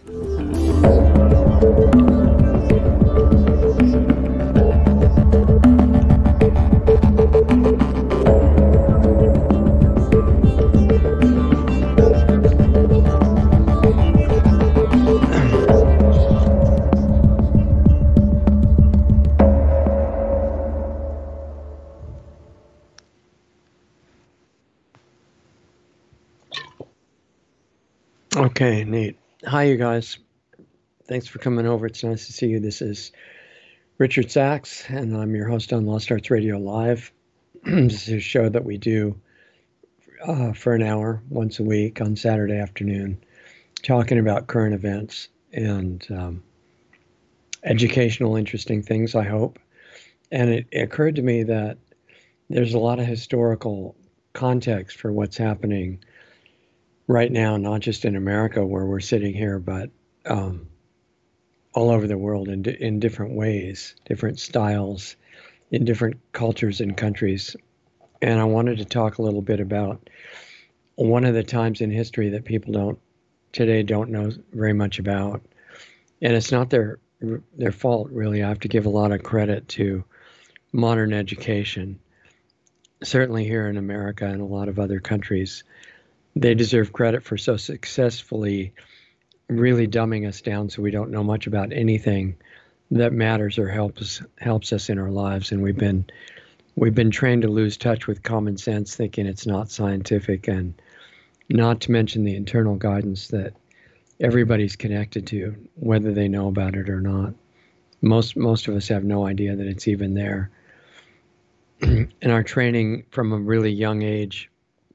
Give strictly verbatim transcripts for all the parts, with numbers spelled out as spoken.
Okay, Nate. Hi, you guys. Thanks for coming over. It's nice to see you. This is Richard Sachs, and I'm your host on Lost Arts Radio Live. This is a show that we do uh, for an hour once a week on Saturday afternoon, talking about current events and um, educational, interesting things, I hope. And it, it occurred to me that there's a lot of historical context for what's happening right now, not just in America where we're sitting here, but um, all over the world in, in different ways, different styles, in different cultures and countries. And I wanted to talk a little bit about one of the times in history that people don't today don't know very much about. And it's not their their fault, really. I have to give a lot of credit to modern education, certainly here in America and a lot of other countries. They deserve credit for so successfully really dumbing us down so we don't know much about anything that matters or helps helps us in our lives. And we've been we've been trained to lose touch with common sense, thinking it's not scientific, and not to mention the internal guidance that everybody's connected to, whether they know about it or not. Most most of us have no idea that it's even there. And our training from a really young age,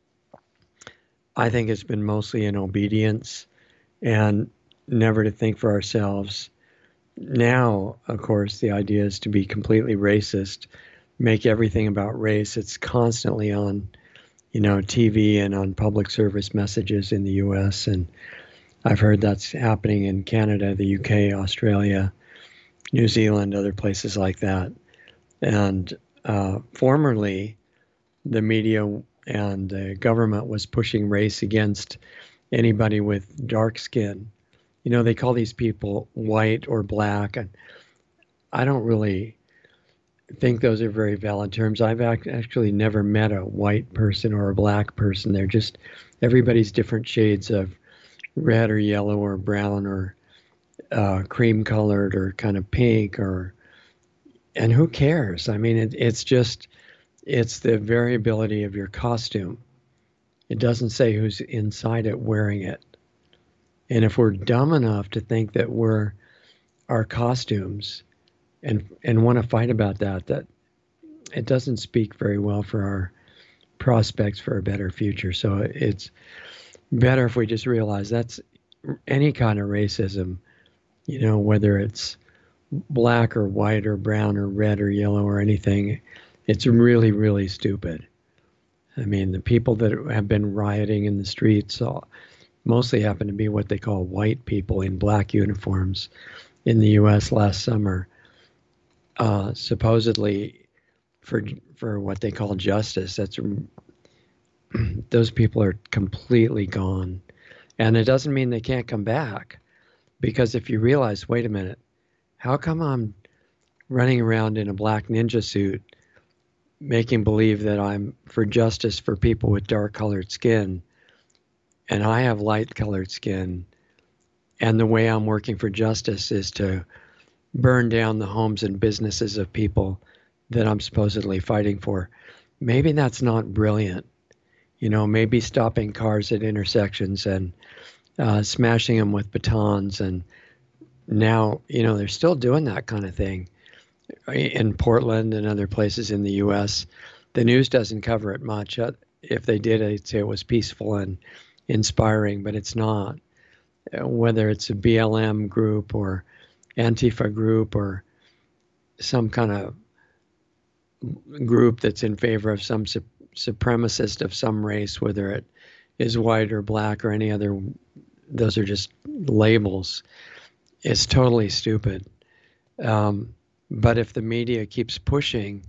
I think it's been mostly in obedience and never to think for ourselves. Now, of course, the idea is to be completely racist, make everything about race. It's constantly on, you know, T V and on public service messages in the U S. And I've heard that's happening in Canada, the U K, Australia, New Zealand, other places like that. And uh, formerly, the media and the government was pushing race against anybody with dark skin. You know, they call these people white or black, and I don't really think those are very valid terms. I've ac- actually never met a white person or a black person. They're just everybody's different shades of red or yellow or brown or uh, cream colored or kind of pink, or and who cares? I mean, it, it's just it's the variability of your costume. It doesn't say who's inside it wearing it. And if we're dumb enough to think that we're our costumes and and want to fight about that, that it doesn't speak very well for our prospects for a better future. So it's better if we just realize that's any kind of racism, you know, whether it's black or white or brown or red or yellow or anything, it's really, really stupid. I mean, the people that have been rioting in the streets uh, mostly happen to be what they call white people in black uniforms in the U S last summer, uh, supposedly for for what they call justice. That's those people are completely gone, and it doesn't mean they can't come back, because if you realize, wait a minute, how come I'm running around in a black ninja suit making believe that I'm for justice for people with dark colored skin, and I have light colored skin, and the way I'm working for justice is to burn down the homes and businesses of people that I'm supposedly fighting for? Maybe that's not brilliant. You know, maybe stopping cars at intersections and uh, smashing them with batons. And now, you know, they're still doing that kind of thing in Portland and other places in the U S. The news doesn't cover it much. If they did, I'd say it was peaceful and inspiring, but it's not. Whether it's a B L M group or Antifa group or some kind of group that's in favor of some su- supremacist of some race, whether it is white or black or any other, those are just labels. It's totally stupid. Um, but if the media keeps pushing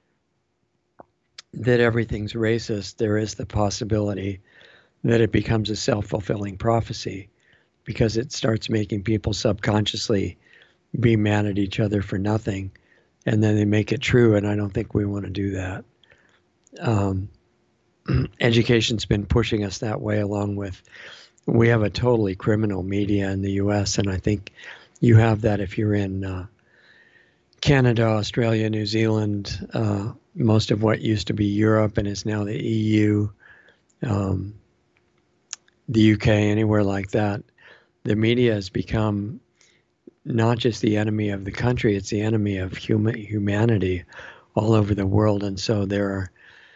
that everything's racist, there is the possibility that it becomes a self-fulfilling prophecy. because it starts making people subconsciously be mad at each other for nothing, and then they make it true, and I don't think we want to do that. Um, education's been pushing us that way, along with, we have a totally criminal media in the U S, and I think you have that if you're in uh, Canada, Australia, New Zealand, uh, most of what used to be Europe and is now the E U, um, the U K, anywhere like that. The media has become not just the enemy of the country, it's the enemy of human humanity all over the world. And so there are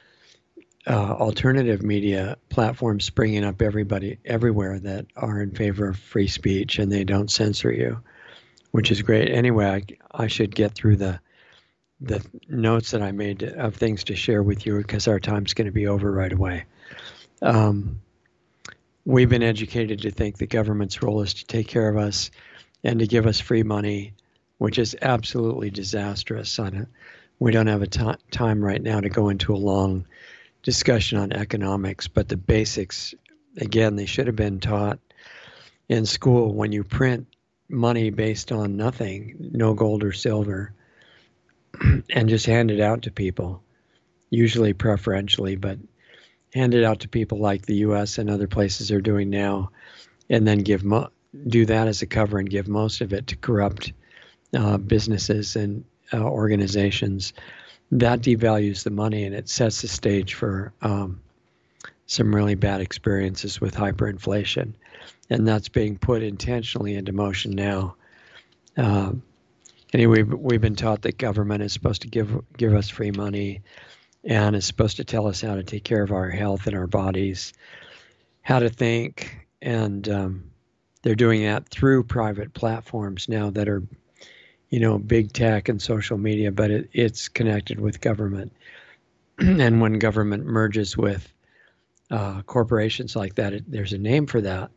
uh, alternative media platforms springing up everybody everywhere that are in favor of free speech, and they don't censor you, which is great. Anyway, I, I should get through the the notes that I made of things to share with you, because our time's going to be over right away. Um, we've been educated to think the government's role is to take care of us and to give us free money, which is absolutely disastrous. On it. We don't have a t- time right now to go into a long discussion on economics, but the basics, again, they should have been taught in school. When you print money based on nothing, no gold or silver, and just hand it out to people, usually preferentially, but hand it out to people like the U S and other places are doing now, and then give mo- do that as a cover and give most of it to corrupt uh, businesses and uh, organizations. That devalues the money, and it sets the stage for um, some really bad experiences with hyperinflation. And that's being put intentionally into motion now. Um, Anyway, we've been taught that government is supposed to give give us free money, and is supposed to tell us how to take care of our health and our bodies, how to think, and um, they're doing that through private platforms now that are, you know, big tech and social media, but it, it's connected with government. And when government merges with uh, corporations like that, it, there's a name for that.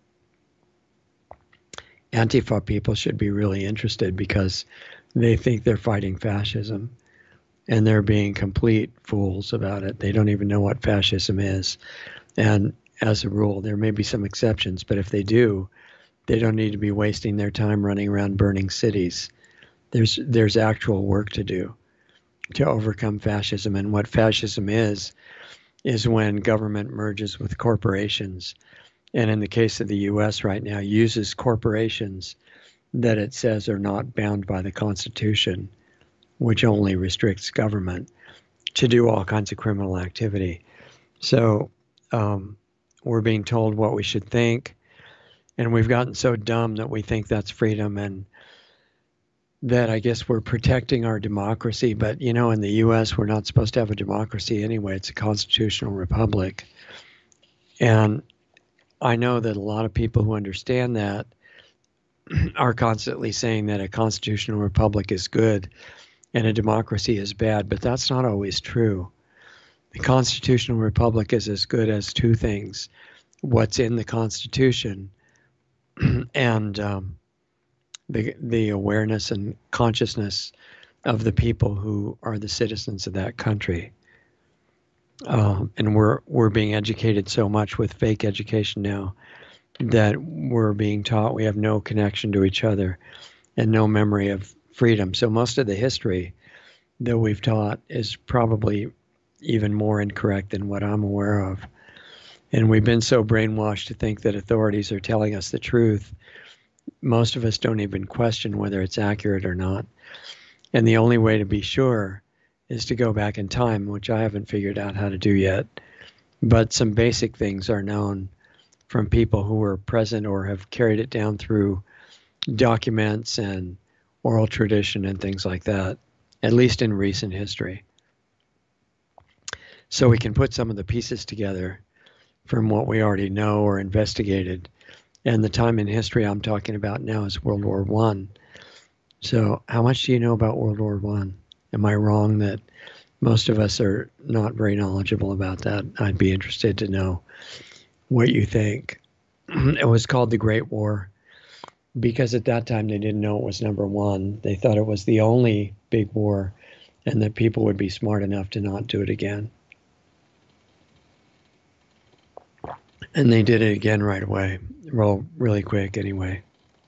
Antifa people should be really interested, because they think they're fighting fascism, and they're being complete fools about it. They don't even know what fascism is. And as a rule, there may be some exceptions, but if they do, they don't need to be wasting their time running around burning cities. There's there's actual work to do to overcome fascism. And what fascism is, is when government merges with corporations. And in the case of the U S right now, uses corporations that it says are not bound by the Constitution, which only restricts government, to do all kinds of criminal activity. So um, we're being told what we should think, and we've gotten so dumb that we think that's freedom, and that I guess we're protecting our democracy. But, you know, in the U S, we're not supposed to have a democracy anyway. It's a constitutional republic. And I know that a lot of people who understand that are constantly saying that a constitutional republic is good and a democracy is bad, but that's not always true. The constitutional republic is as good as two things: what's in the Constitution and um, the the awareness and consciousness of the people who are the citizens of that country. Um, and we're we're being educated so much with fake education now that we're being taught we have no connection to each other and no memory of freedom. So most of the history that we've taught is probably even more incorrect than what I'm aware of. And we've been so brainwashed to think that authorities are telling us the truth. Most of us don't even question whether it's accurate or not. And the only way to be sure is to go back in time, which I haven't figured out how to do yet. But some basic things are known from people who were present or have carried it down through documents and oral tradition and things like that, at least in recent history. So we can put some of the pieces together from what we already know or investigated. And the time in history I'm talking about now is World War One. So how much do you know about World War One? Am I wrong that most of us are not very knowledgeable about that? I'd be interested to know what you think. It was called the Great War because at that time they didn't know it was number one. They thought it was the only big war and that people would be smart enough to not do it again. And they did it again right away. Well, really quick anyway.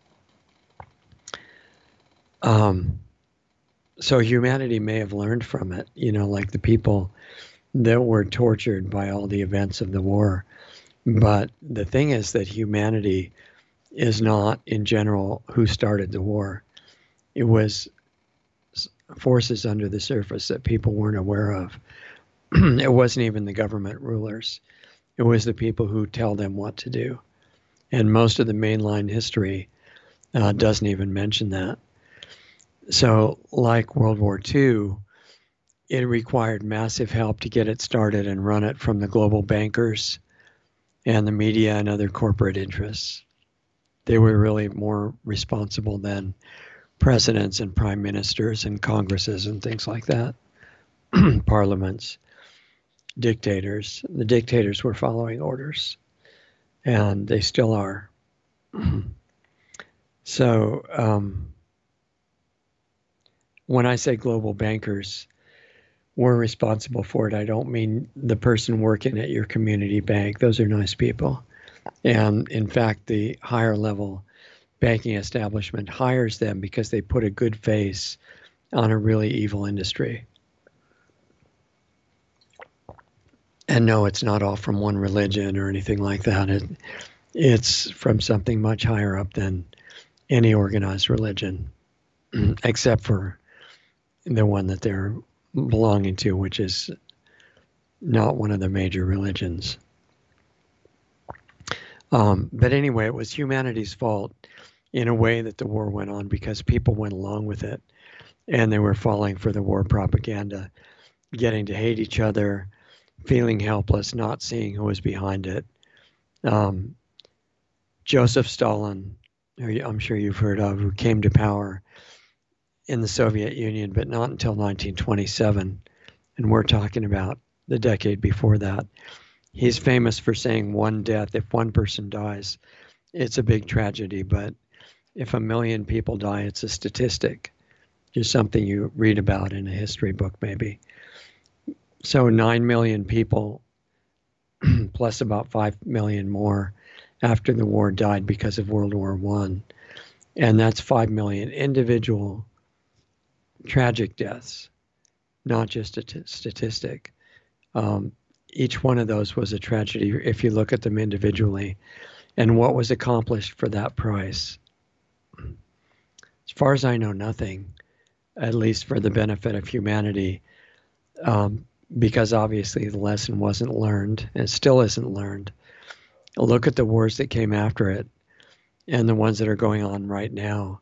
Um, so humanity may have learned from it, you know, like the people that were tortured by all the events of the war. But the thing is that humanity is not, in general, who started the war. It was forces under the surface that people weren't aware of. It wasn't even the government rulers. It was the people who tell them what to do. And most of the mainline history uh, doesn't even mention that. So, like World War Two, it required massive help to get it started and run it from the global bankers and the media and other corporate interests. They were really more responsible than presidents and prime ministers and congresses and things like that, parliaments, dictators. The dictators were following orders, and they still are. So um, when I say global bankers were responsible for it, I don't mean the person working at your community bank. Those are nice people. And in fact, the higher level banking establishment hires them because they put a good face on a really evil industry. And no, it's not all from one religion or anything like that. It, it's from something much higher up than any organized religion, except for the one that they're belonging to, which is not one of the major religions. Um, but anyway, it was humanity's fault in a way that the war went on because people went along with it and they were falling for the war propaganda, getting to hate each other, feeling helpless, not seeing who was behind it. Um, Joseph Stalin, who I'm sure you've heard of, who came to power in the Soviet Union, but not until nineteen twenty-seven. And we're talking about the decade before that. He's famous for saying one death, if one person dies, it's a big tragedy. But if a million people die, it's a statistic, just something you read about in a history book, maybe. So nine million people, plus about five million more after the war, died because of World War One. And that's five million individual tragic deaths, not just a t- statistic. Um, each one of those was a tragedy if you look at them individually and what was accomplished for that price. As far as I know, nothing, at least for the benefit of humanity, um, because obviously the lesson wasn't learned and still isn't learned. Look at the wars that came after it and the ones that are going on right now.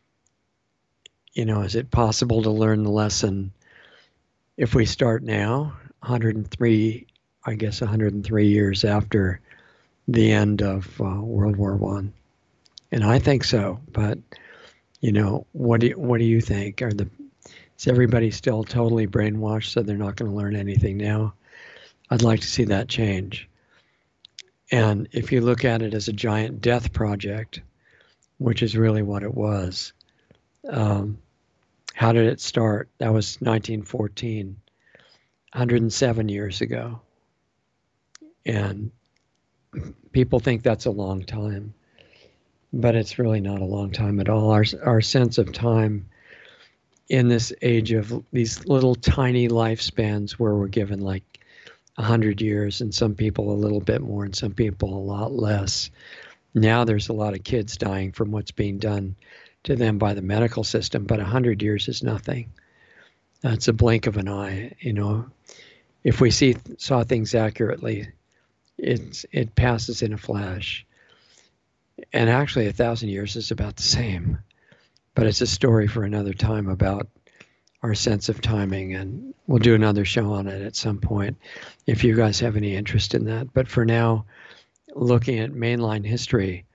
You know, is it possible to learn the lesson if we start now, one hundred three, I guess one hundred three years after the end of uh, World War One? And I think so, but you know, what do you, what do you think? Are the is everybody still totally brainwashed so they're not going to learn anything now? I'd like to see that change. And if you look at it as a giant death project, which is really what it was, um, how did it start? That was nineteen fourteen, one hundred seven years ago. And people think that's a long time, but it's really not a long time at all. Our, our sense of time in this age of these little tiny lifespans where we're given like one hundred years and some people a little bit more and some people a lot less. Now there's a lot of kids dying from what's being done to them by the medical system, but one hundred years is nothing. That's a blink of an eye. You know, if we see saw things accurately, it's it passes in a flash. And actually, a thousand years is about the same. But it's a story for another time about our sense of timing, and we'll do another show on it at some point if you guys have any interest in that. But for now, looking at mainline history,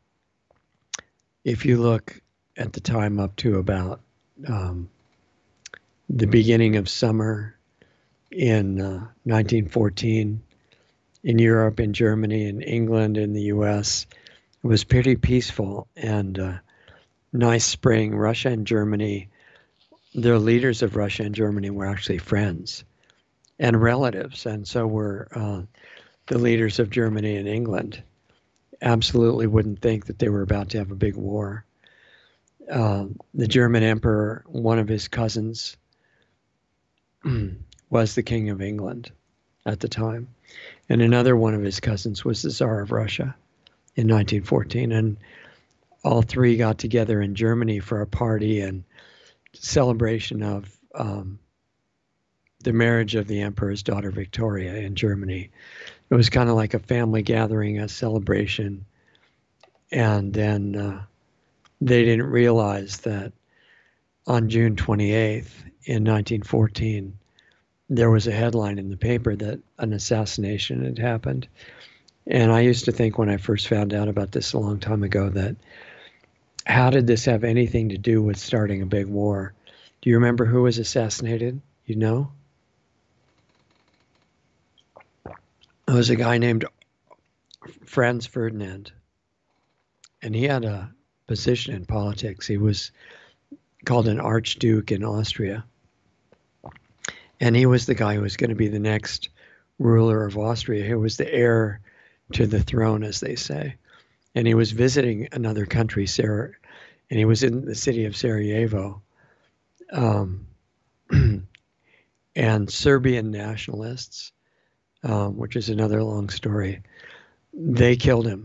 if you look at the time up to about um, the beginning of summer in uh, nineteen fourteen, in Europe, in Germany, in England, in the U S, it was pretty peaceful and uh, nice spring. Russia and Germany, the leaders of Russia and Germany were actually friends and relatives, and so were uh, the leaders of Germany and England absolutely wouldn't think that they were about to have a big war. Uh, the German emperor, one of his cousins, was the King of England at the time. And another one of his cousins was the Tsar of Russia in nineteen fourteen. And all three got together in Germany for a party and celebration of um, the marriage of the emperor's daughter Victoria in Germany. It was kind of like a family gathering, a celebration. And then uh, they didn't realize that on June twenty-eighth in nineteen fourteen, there was a headline in the paper that an assassination had happened. And I used to think when I first found out about this a long time ago that how did this have anything to do with starting a big war? Do you remember who was assassinated? You know? It was a guy named Franz Ferdinand. And he had a position in politics. He was called an archduke in Austria. And he was the guy who was going to be the next ruler of Austria. He was the heir to the throne, as they say. And he was visiting another country, Sarah, and he was in the city of Sarajevo. Um, and Serbian nationalists, um, which is another long story, they killed him.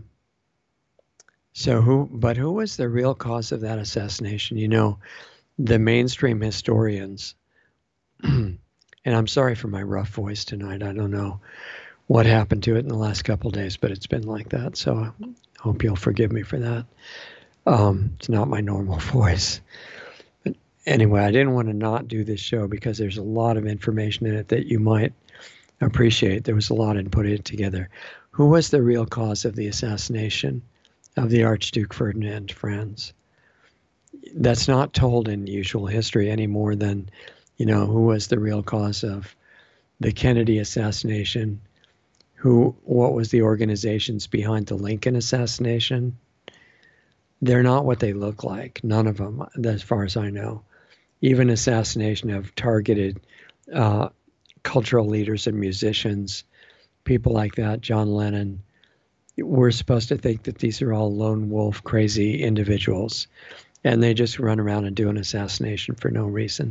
So who, but who was the real cause of that assassination? You know, the mainstream historians, and I'm sorry for my rough voice tonight. I don't know what happened to it in the last couple of days, but it's been like that. So I hope you'll forgive me for that. Um, it's not my normal voice. But anyway, I didn't want to not do this show because there's a lot of information in it that you might appreciate. There was a lot in putting it together. Who was the real cause of the assassination of the Archduke Ferdinand Franz? That's not told in usual history any more than, you know, who was the real cause of the Kennedy assassination? Who, what was the organizations behind the Lincoln assassination? They're not what they look like. None of them, as far as I know. Even assassination of targeted uh, cultural leaders and musicians, people like that, John Lennon. We're supposed to think that these are all lone wolf, crazy individuals, and they just run around and do an assassination for no reason.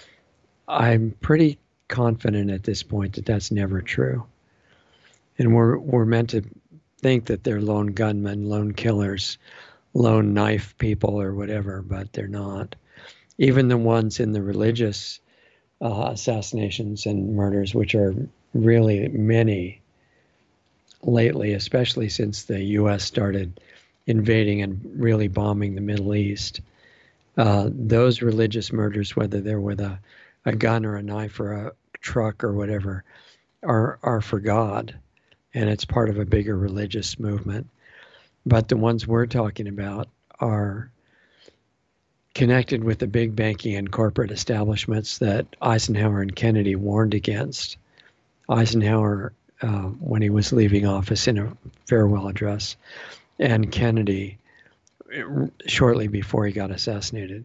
I'm pretty confident at this point that that's never true. And we're we're meant to think that they're lone gunmen, lone killers, lone knife people or whatever, but they're not. Even the ones in the religious uh, assassinations and murders, which are really many lately, especially since the U S started invading and really bombing the Middle East, uh, those religious murders, whether they're with a, a gun or a knife or a truck or whatever, are are for God. And it's part of a bigger religious movement. But the ones we're talking about are connected with the big banking and corporate establishments that Eisenhower and Kennedy warned against. Eisenhower, uh, when he was leaving office in a farewell address, and Kennedy shortly before he got assassinated.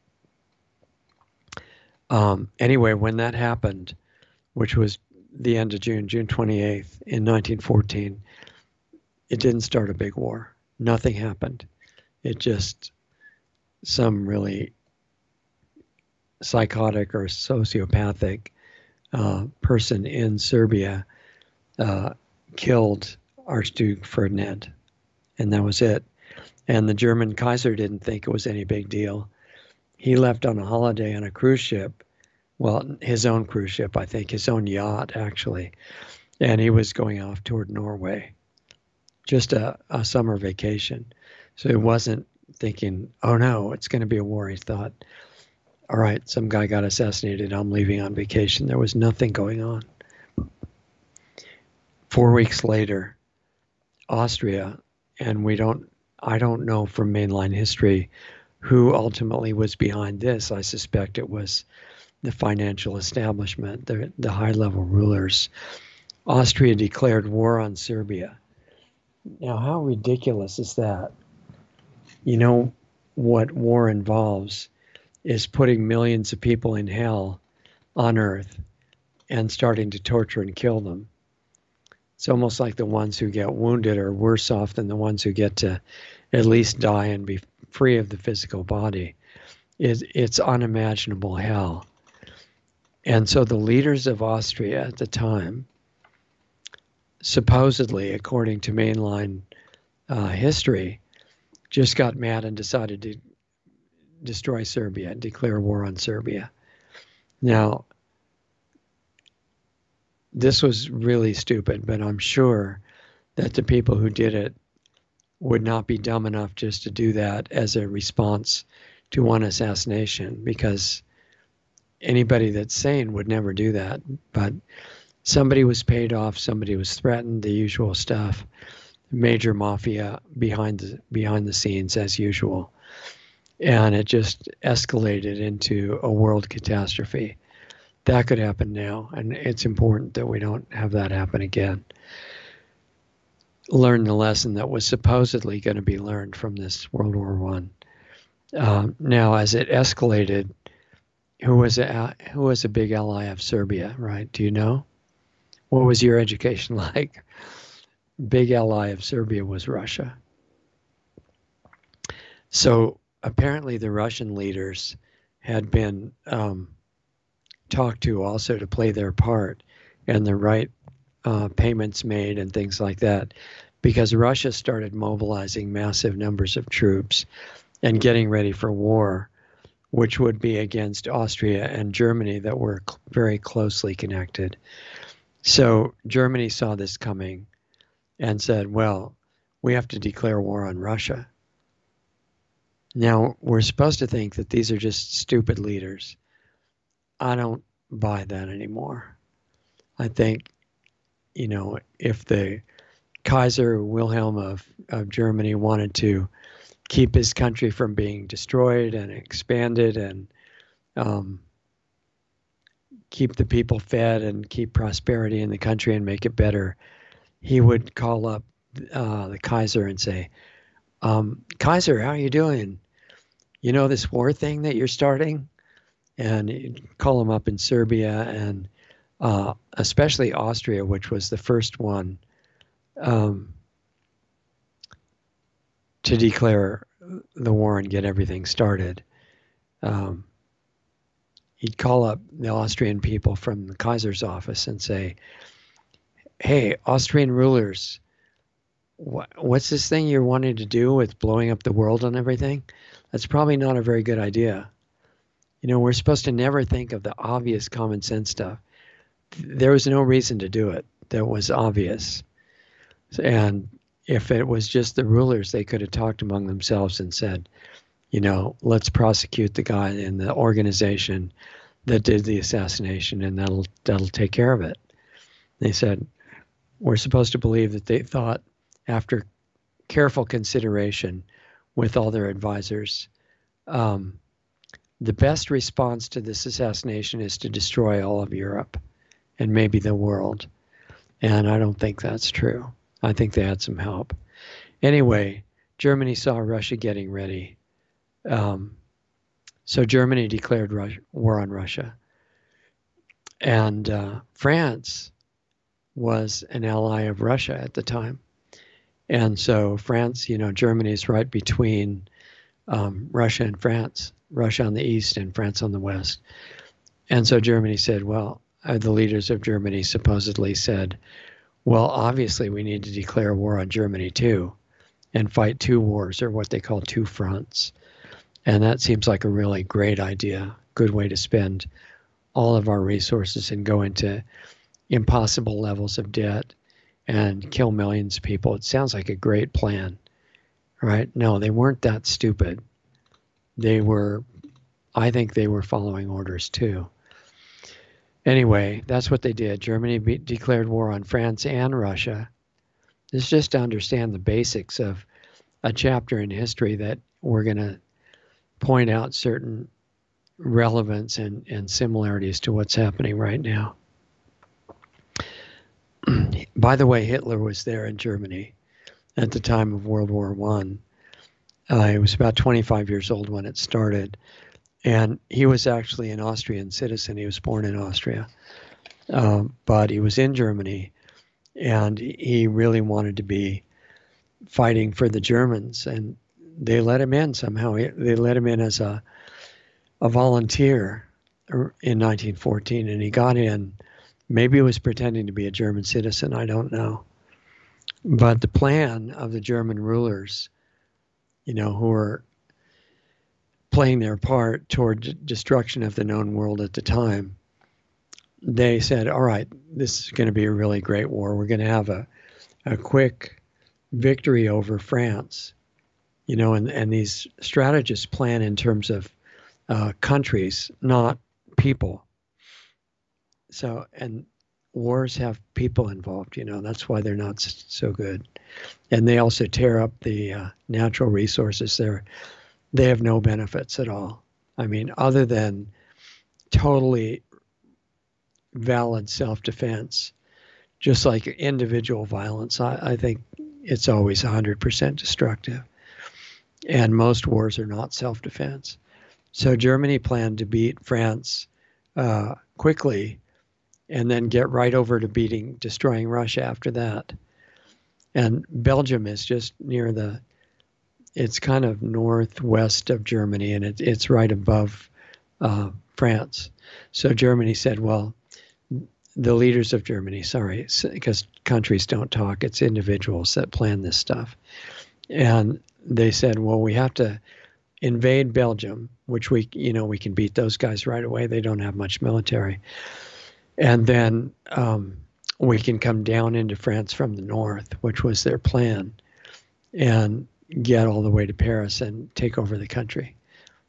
Um, anyway, when that happened, which was the end of June, June twenty-eighth in nineteen fourteen, it didn't start a big war. Nothing happened. It just, some really psychotic or sociopathic uh, person in Serbia uh, killed Archduke Ferdinand, and that was it. And the German Kaiser didn't think it was any big deal. He left on a holiday on a cruise ship. Well, his own cruise ship, I think, his own yacht, actually. And he was going off toward Norway, just a, a summer vacation. So he wasn't thinking, oh no, it's going to be a war. He thought, all right, some guy got assassinated, I'm leaving on vacation. There was nothing going on. Four weeks later, Austria, and we don't, I don't know from mainline history who ultimately was behind this. I suspect it was the financial establishment, the, the high-level rulers. Austria declared war on Serbia. Now, how ridiculous is that? You know, what war involves is putting millions of people in hell on earth and starting to torture and kill them. It's almost like the ones who get wounded are worse off than the ones who get to at least die and be free of the physical body. It, it's unimaginable hell. And so the leaders of Austria at the time, supposedly, according to mainline uh, history, just got mad and decided to destroy Serbia and declare war on Serbia. Now, this was really stupid, but I'm sure that the people who did it would not be dumb enough just to do that as a response to one assassination, because anybody that's sane would never do that. But somebody was paid off, somebody was threatened, the usual stuff. Major mafia behind the behind the scenes as usual. And it just escalated into a world catastrophe. That could happen now, and it's important that we don't have that happen again. Learn the lesson that was supposedly going to be learned from this World War One. Um, now, as it escalated, who was a who was a big ally of Serbia, right? Do you know? What was your education like? Big ally of Serbia was Russia. So apparently the Russian leaders had been um, talked to also to play their part and the right uh, payments made and things like that, because Russia started mobilizing massive numbers of troops and getting ready for war, which would be against Austria and Germany that were cl- very closely connected. So Germany saw this coming and said, well, we have to declare war on Russia. Now, we're supposed to think that these are just stupid leaders. I don't buy that anymore. I think, you know, if the Kaiser Wilhelm of, of Germany wanted to keep his country from being destroyed and expanded and um, keep the people fed and keep prosperity in the country and make it better, he would call up uh, the Kaiser and say, um, Kaiser, how are you doing? You know this war thing that you're starting? And he'd call him up in Serbia and uh, especially Austria, which was the first one um, to declare the war and get everything started. Um, he'd call up the Austrian people from the Kaiser's office and say, hey, Austrian rulers, wh- what's this thing you're wanting to do with blowing up the world and everything? That's probably not a very good idea. You know, we're supposed to never think of the obvious common sense stuff. There was no reason to do it that was obvious. And if it was just the rulers, they could have talked among themselves and said, you know, let's prosecute the guy in the organization that did the assassination, and that'll that'll take care of it. They said, we're supposed to believe that they thought, after careful consideration with all their advisors, um, the best response to this assassination is to destroy all of Europe and maybe the world. And I don't think that's true. I think they had some help. Anyway, Germany saw Russia getting ready. Um, so Germany declared Russia, war on Russia. And uh, France was an ally of Russia at the time. And so France, you know, Germany's right between um, Russia and France, Russia on the east and France on the west. And so Germany said, well, uh, the leaders of Germany supposedly said, well, obviously we need to declare war on Germany too and fight two wars, or what they call two fronts. And that seems like a really great idea, good way to spend all of our resources and go into impossible levels of debt and kill millions of people. It sounds like a great plan, right? No, they weren't that stupid. They were, I think they were following orders too. Anyway, that's what they did. Germany be- declared war on France and Russia. This is just to understand the basics of a chapter in history that we're going to point out certain relevance and, and similarities to what's happening right now. By the way, Hitler was there in Germany at the time of World War One. Uh, he was about twenty-five years old when it started. And he was actually an Austrian citizen. He was born in Austria. Um, but he was in Germany. and he really wanted to be fighting for the Germans, and they let him in somehow. They let him in as a a volunteer in nineteen fourteen, and he got in. Maybe he was pretending to be a German citizen, I don't know. But the plan of the German rulers, you know, who were playing their part toward destruction of the known world at the time, they said, all right, this is going to be a really great war. We're going to have a, a quick victory over France, you know, and, and these strategists plan in terms of uh, countries, not people. So, and wars have people involved, you know, that's why they're not so good. And they also tear up the uh, natural resources there. They have no benefits at all. I mean, other than totally valid self-defense, just like individual violence, I, I think it's always one hundred percent destructive. And most wars are not self-defense. So Germany planned to beat France uh, quickly and then get right over to beating, destroying Russia after that. And Belgium is just near the, it's kind of northwest of Germany, and it, it's right above uh, France. So Germany said, well, the leaders of Germany, sorry, because countries don't talk, it's individuals that plan this stuff. And they said, well, we have to invade Belgium, which we, you know, we can beat those guys right away. They don't have much military. And then um, we can come down into France from the north, which was their plan, and get all the way to Paris and take over the country.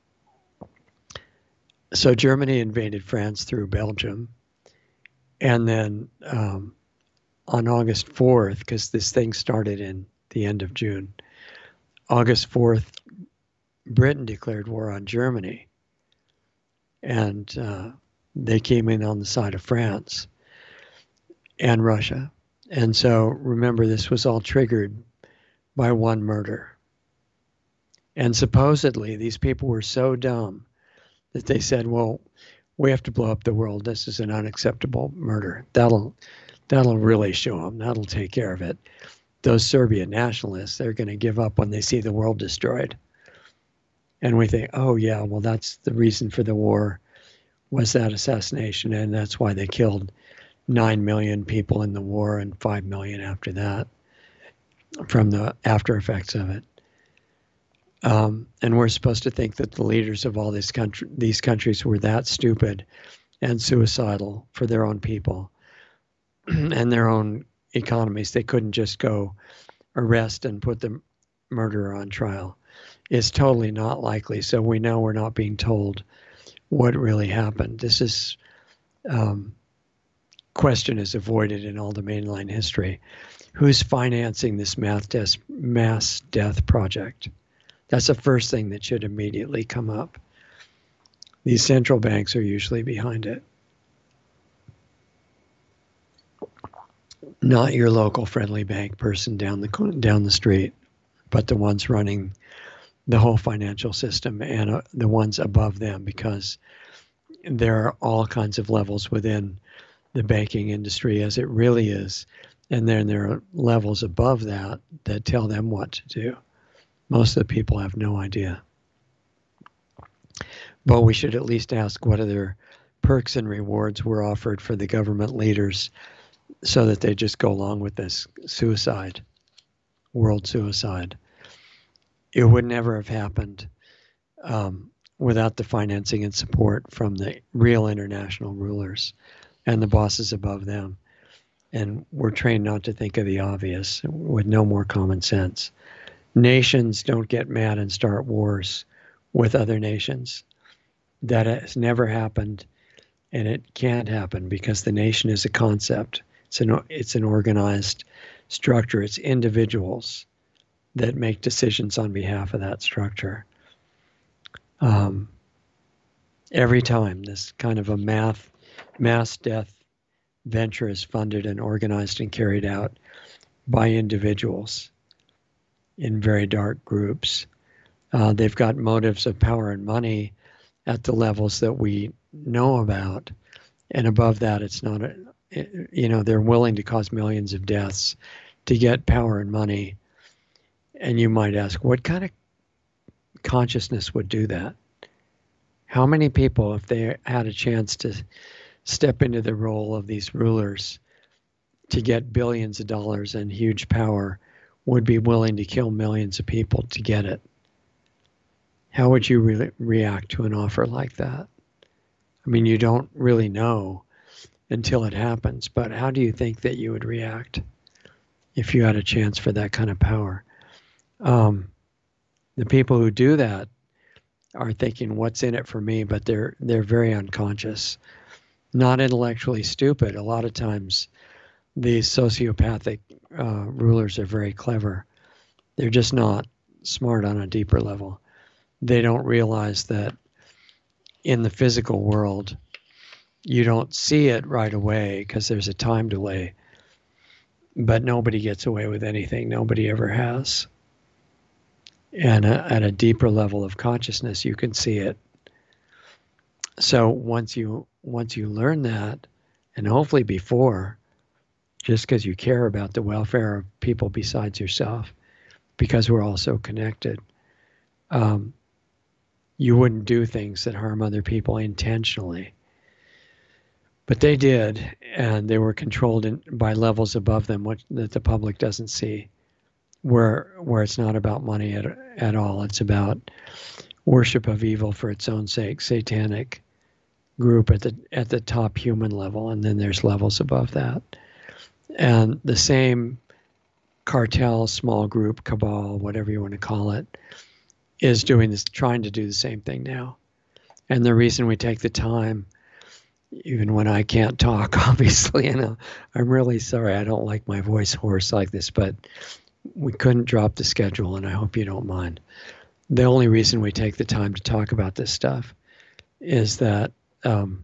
So Germany invaded France through Belgium. And then um, on August fourth, because this thing started in the end of June, August fourth, Britain declared war on Germany. And uh, they came in on the side of France and Russia. And so remember, this was all triggered by one murder. And supposedly these people were so dumb that they said, well, we have to blow up the world. This is an unacceptable murder. That'll that'll really show them. That'll take care of it. Those Serbian nationalists, they're going to give up when they see the world destroyed. And we think, oh, yeah, well, that's the reason for the war, was that assassination. And that's why they killed nine million people in the war and five million after that from the after effects of it. Um, and we're supposed to think that the leaders of all these, country, these countries were that stupid and suicidal for their own people and their own economies. They couldn't just go arrest and put the murderer on trial. It's totally not likely. So we know we're not being told what really happened. This is um, question is avoided in all the mainline history. Who's financing this mass death, mass death project? That's the first thing that should immediately come up. These central banks are usually behind it. Not your local friendly bank person down the down the street, but the ones running the whole financial system and uh, the ones above them, because there are all kinds of levels within the banking industry as it really is. And then there are levels above that that tell them what to do. Most of the people have no idea. But we should at least ask what other perks and rewards were offered for the government leaders so that they just go along with this suicide, world suicide. It would never have happened um, without the financing and support from the real international rulers and the bosses above them. And we're trained not to think of the obvious with no more common sense. Nations don't get mad and start wars with other nations. That has never happened, and it can't happen because the nation is a concept. It's an, it's an organized structure. It's individuals that make decisions on behalf of that structure. Um, every time this kind of a math, mass death venture is funded and organized and carried out by individuals in very dark groups. Uh, they've got motives of power and money at the levels that we know about. And above that, it's not a, you know, they're willing to cause millions of deaths to get power and money. And you might ask, what kind of consciousness would do that? How many people, if they had a chance to step into the role of these rulers to get billions of dollars and huge power, would be willing to kill millions of people to get it? How would you re- react to an offer like that? I mean, you don't really know until it happens, but how do you think that you would react if you had a chance for that kind of power? Um, the people who do that are thinking, what's in it for me? But they're they're very unconscious, not intellectually stupid. A lot of times these sociopathic uh, rulers are very clever. They're just not smart on a deeper level. They don't realize that in the physical world, you don't see it right away because there's a time delay. But nobody gets away with anything. Nobody ever has. And uh, at a deeper level of consciousness, you can see it. So once you once you learn that, and hopefully before, just because you care about the welfare of people besides yourself, because we're all so connected, um, you wouldn't do things that harm other people intentionally. But they did, and they were controlled in, by levels above them, which, that the public doesn't see, where where it's not about money at, at all. It's about worship of evil for its own sake, satanic group at the at the top human level, and then there's levels above that. And the same cartel, small group, cabal, whatever you want to call it, is doing this, trying to do the same thing now. And the reason we take the time, even when I can't talk, obviously, and I'm really sorry, I don't like my voice hoarse like this, but we couldn't drop the schedule, and I hope you don't mind. The only reason we take the time to talk about this stuff is that um,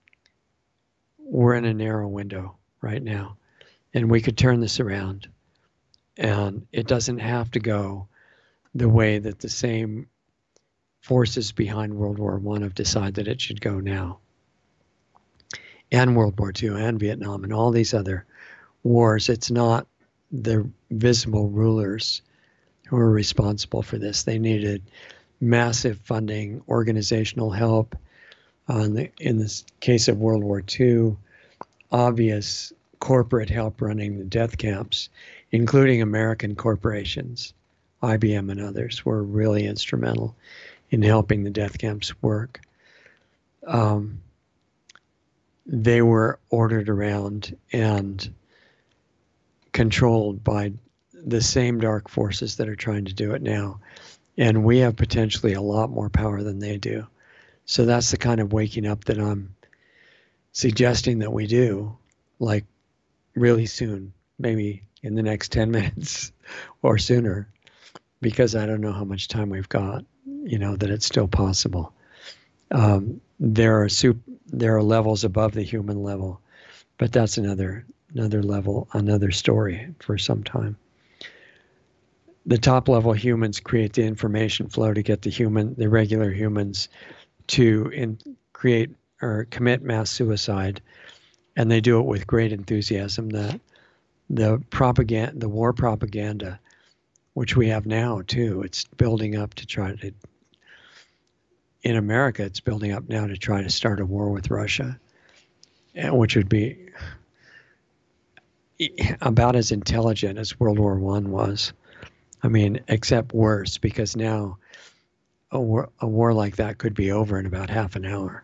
we're in a narrow window right now, and we could turn this around, and it doesn't have to go the way that the same forces behind World War One have decided that it should go now, and World War Two, and Vietnam, and all these other wars. It's not the visible rulers who are responsible for this. They needed massive funding, organizational help. Uh, the, in the case of World War Two, obvious corporate help running the death camps, including American corporations. I B M and others were really instrumental in helping the death camps work. Um, they were ordered around and controlled by the same dark forces that are trying to do it now. And we have potentially a lot more power than they do. So that's the kind of waking up that I'm suggesting that we do, like really soon, maybe in the next ten minutes or sooner, because I don't know how much time we've got, you know, that it's still possible. Um, there are sup- there are levels above the human level, but that's another another level, another story for some time. The top level humans create the information flow to get the human, the regular humans, to in, create or commit mass suicide, and they do it with great enthusiasm. The the propaganda, the war propaganda, which we have now too, it's building up to try to. In America, it's building up now to try to start a war with Russia, which would be about as intelligent as World War One was. I mean, except worse, because now a war, a war like that could be over in about half an hour.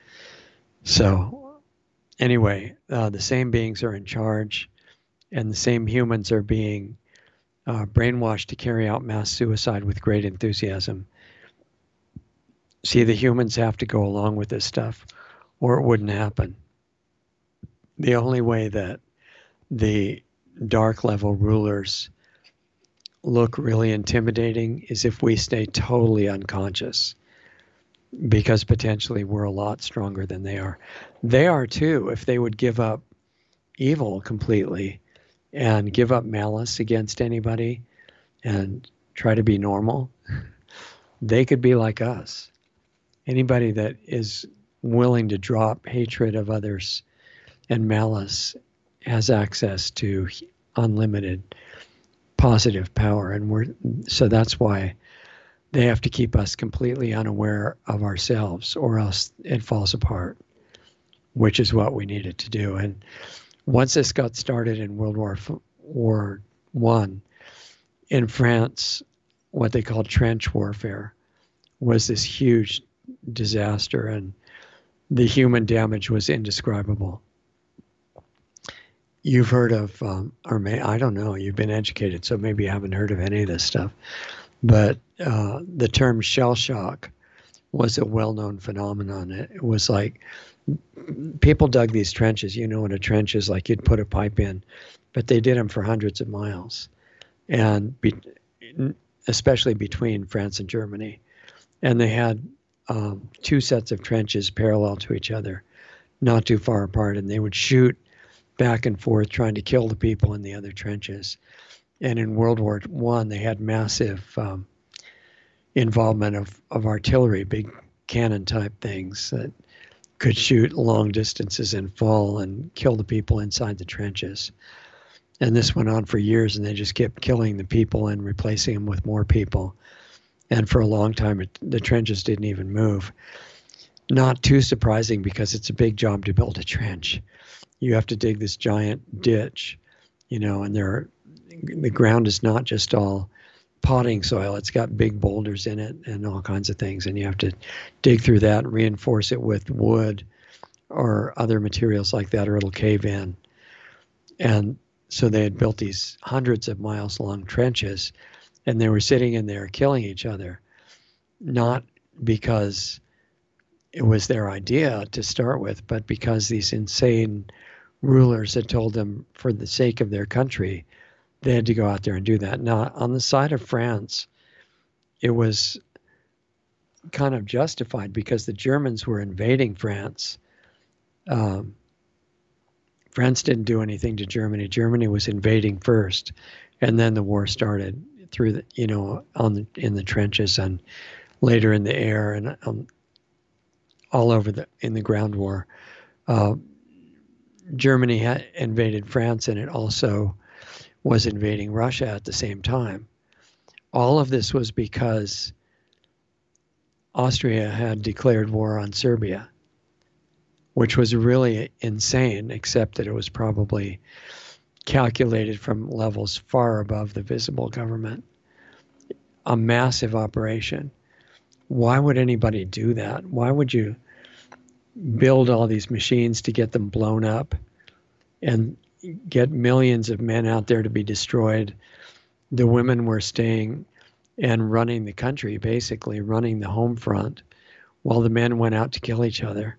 So anyway, uh, the same beings are in charge, and the same humans are being uh, brainwashed to carry out mass suicide with great enthusiasm. See, the humans have to go along with this stuff, or it wouldn't happen. The only way that the dark level rulers look really intimidating is if we stay totally unconscious, because potentially we're a lot stronger than they are. They are too, if they would give up evil completely and give up malice against anybody and try to be normal, they could be like us. Anybody that is willing to drop hatred of others and malice has access to unlimited positive power. And we're, so that's why they have to keep us completely unaware of ourselves, or else it falls apart, which is what we needed to do. And once this got started in World War War One, in France, what they called trench warfare was this huge disaster, and the human damage was indescribable. You've heard of, um, or may, I don't know, you've been educated, so maybe you haven't heard of any of this stuff. But uh, the term shell shock was a well-known phenomenon. It, it was like people dug these trenches. You know what a trench is like. You'd put a pipe in, but they did them for hundreds of miles, and be, especially between France and Germany. And they had um, two sets of trenches parallel to each other, not too far apart, and they would shoot back and forth trying to kill the people in the other trenches. And in World War One, they had massive um, involvement of, of artillery, big cannon type things that could shoot long distances and fall and kill the people inside the trenches. And this went on for years, and they just kept killing the people and replacing them with more people. And for a long time, it, the trenches didn't even move. Not too surprising, because it's a big job to build a trench. You have to dig this giant ditch, you know, and there are, the ground is not just all potting soil. It's got big boulders in it and all kinds of things. And you have to dig through that and reinforce it with wood or other materials like that, or it'll cave in. And so they had built these hundreds of miles long trenches, and they were sitting in there killing each other, not because it was their idea to start with, but because these insane rulers had told them, for the sake of their country, they had to go out there and do that. Now, on the side of France, it was kind of justified, because the Germans were invading France. Um, France didn't do anything to Germany. Germany was invading first, and then the war started through the, you know, on the, in the trenches, and later in the air, and um, all over the in the ground war. Uh, Germany had invaded France, and it also was invading Russia at the same time. All of this was because Austria had declared war on Serbia, which was really insane, except that it was probably calculated from levels far above the visible government. A massive operation. Why would anybody do that? Why would you build all these machines to get them blown up and get millions of men out there to be destroyed? The women were staying and running the country, basically running the home front, while the men went out to kill each other.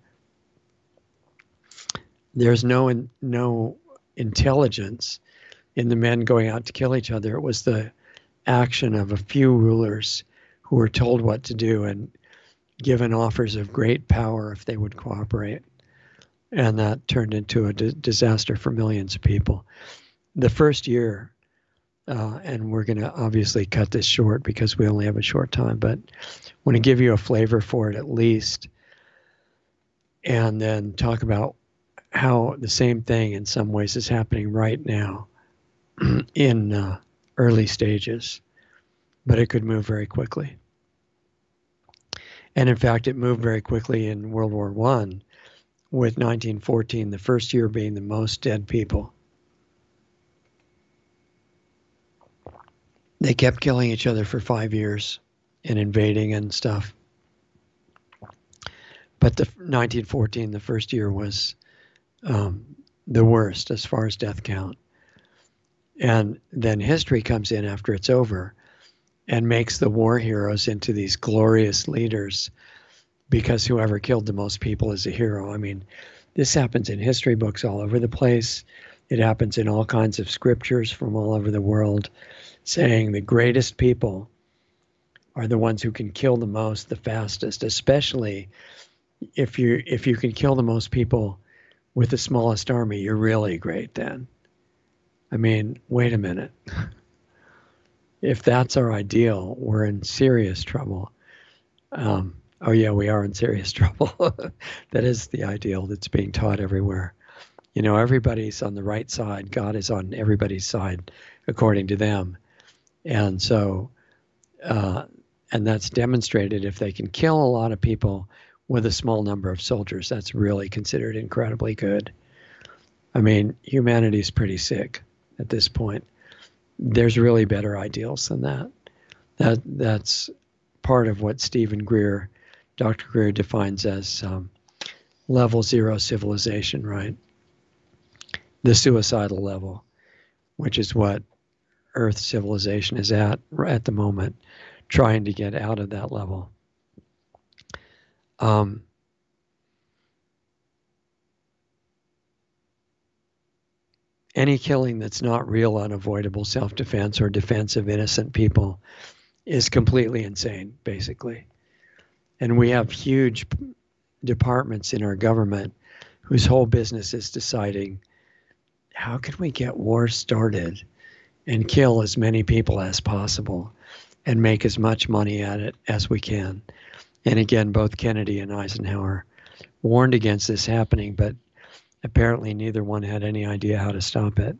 There's no no intelligence in the men going out to kill each other. It was the action of a few rulers who were told what to do and given offers of great power if they would cooperate. And that turned into a d- disaster for millions of people. The first year, uh, and we're going to obviously cut this short because we only have a short time, but I want to give you a flavor for it at least, and then talk about how the same thing in some ways is happening right now in uh, early stages, but it could move very quickly. And in fact, it moved very quickly in World War One, with nineteen fourteen, the first year being the most dead people. They kept killing each other for five years and invading and stuff. But the nineteen fourteen, the first year, was um, the worst as far as death count. And then history comes in after it's over and makes the war heroes into these glorious leaders, because whoever killed the most people is a hero. I mean, this happens in history books all over the place. It happens in all kinds of scriptures from all over the world, saying the greatest people are the ones who can kill the most, the fastest, especially if you if you can kill the most people with the smallest army, you're really great then. I mean, wait a minute. If that's our ideal, we're in serious trouble. Um, oh yeah, we are in serious trouble. That is the ideal that's being taught everywhere. You know, everybody's on the right side. God is on everybody's side, according to them. And so, uh, and that's demonstrated if they can kill a lot of people with a small number of soldiers. That's really considered incredibly good. I mean, humanity's pretty sick at this point. There's really better ideals than that. That that's part of what Stephen Greer, Doctor Greer, defines as um, level zero civilization, right? The suicidal level, which is what Earth civilization is at at the moment, trying to get out of that level. Um, any killing that's not real, unavoidable self-defense or defense of innocent people is completely insane, basically. And we have huge departments in our government whose whole business is deciding, how can we get wars started and kill as many people as possible and make as much money at it as we can? And again, both Kennedy and Eisenhower warned against this happening, but apparently neither one had any idea how to stop it.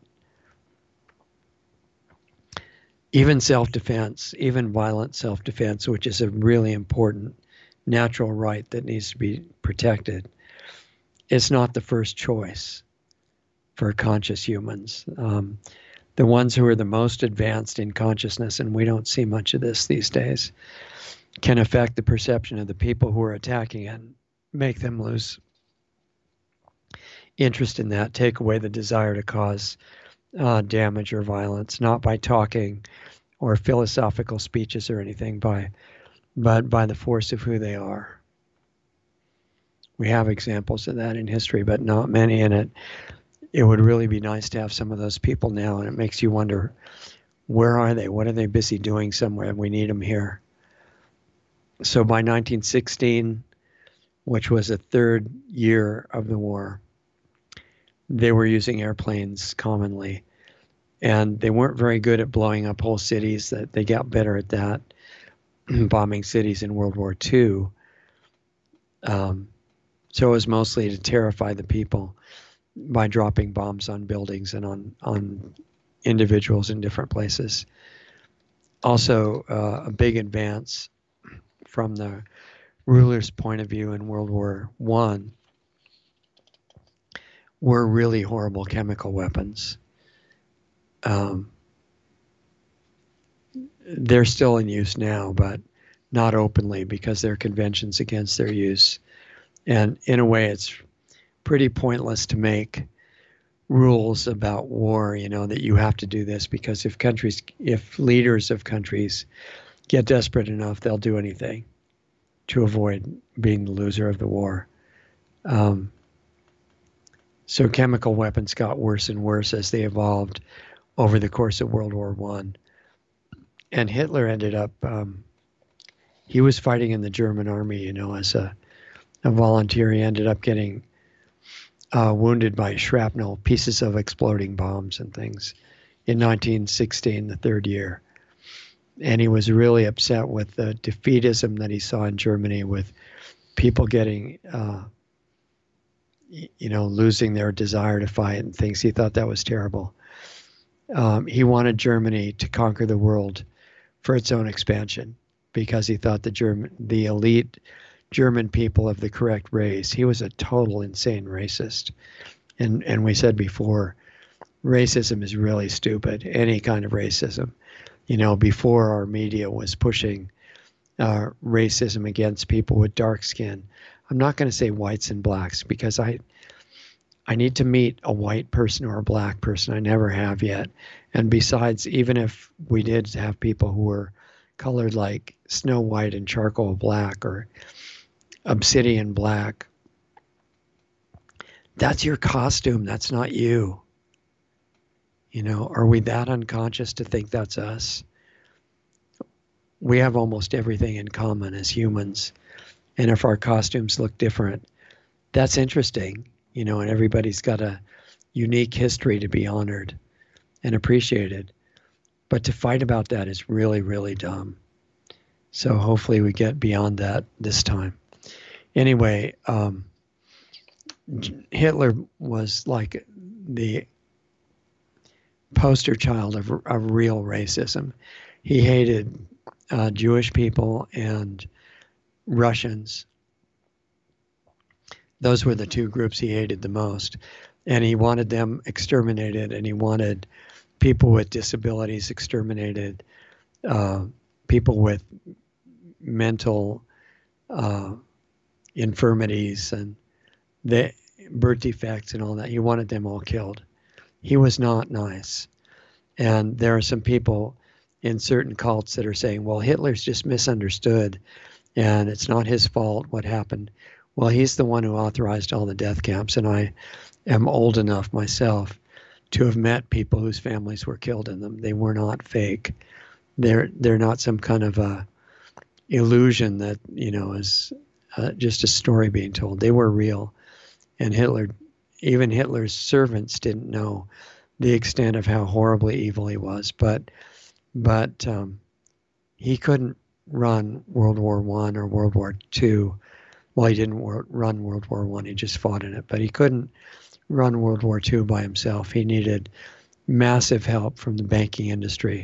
Even self-defense, even violent self-defense, which is a really important natural right that needs to be protected, is not the first choice for conscious humans. Um, the ones who are the most advanced in consciousness, and we don't see much of this these days, can affect the perception of the people who are attacking it, make them lose interest in that, take away the desire to cause uh, damage or violence, not by talking or philosophical speeches or anything, by but by the force of who they are. We have examples of that in history, but not many, and it it would really be nice to have some of those people now, and it makes you wonder, where are they? What are they busy doing somewhere? We need them here. So by nineteen sixteen, which was the third year of the war, they were using airplanes commonly, and they weren't very good at blowing up whole cities. That they got better at that, bombing cities in World War Two. Um, so it was mostly to terrify the people by dropping bombs on buildings and on, on individuals in different places. Also, uh, a big advance from the ruler's point of view in World War One were really horrible chemical weapons. Um, they're still in use now, but not openly because there are conventions against their use. And in a way, it's pretty pointless to make rules about war, you know, that you have to do this, because if countries, if leaders of countries get desperate enough, they'll do anything to avoid being the loser of the war. Um, so chemical weapons got worse and worse as they evolved over the course of World War One. And Hitler ended up, um, he was fighting in the German army, you know, as a, a volunteer. He ended up getting uh, wounded by shrapnel, pieces of exploding bombs and things in nineteen sixteen, the third year. And he was really upset with the defeatism that he saw in Germany, with people getting, uh, you know, losing their desire to fight and things. He thought that was terrible. Um, he wanted Germany to conquer the world for its own expansion, because he thought the German, the elite German people of the correct race. He was a total insane racist. And, and we said before, racism is really stupid, any kind of racism. You know, before our media was pushing uh, racism against people with dark skin. I'm not going to say whites and blacks, because I I need to meet a white person or a black person. I never have yet. And besides, even if we did have people who were colored like Snow White and charcoal black or obsidian black, that's your costume. That's not you. You know, are we that unconscious to think that's us? We have almost everything in common as humans. And if our costumes look different, that's interesting, you know, and everybody's got a unique history to be honored and appreciated. But to fight about that is really, really dumb. So hopefully we get beyond that this time. Anyway, um, Hitler was like the poster child of, of real racism. He hated uh, Jewish people and Russians. Those were the two groups he hated the most. And he wanted them exterminated, and he wanted people with disabilities exterminated, uh, people with mental uh, infirmities and the birth defects and all that. He wanted them all killed. He was not nice. And there are some people in certain cults that are saying, well, Hitler's just misunderstood and it's not his fault what happened. Well, he's the one who authorized all the death camps, and I am old enough myself to have met people whose families were killed in them. They were not fake. They're they're not some kind of a illusion that, you know, is uh, just a story being told. They were real. And Hitler, even Hitler's servants didn't know the extent of how horribly evil he was. But but um, he couldn't run World War One or World War Two. Well, he didn't wor- run World War One. He just fought in it. But he couldn't run World War Two by himself. He needed massive help from the banking industry,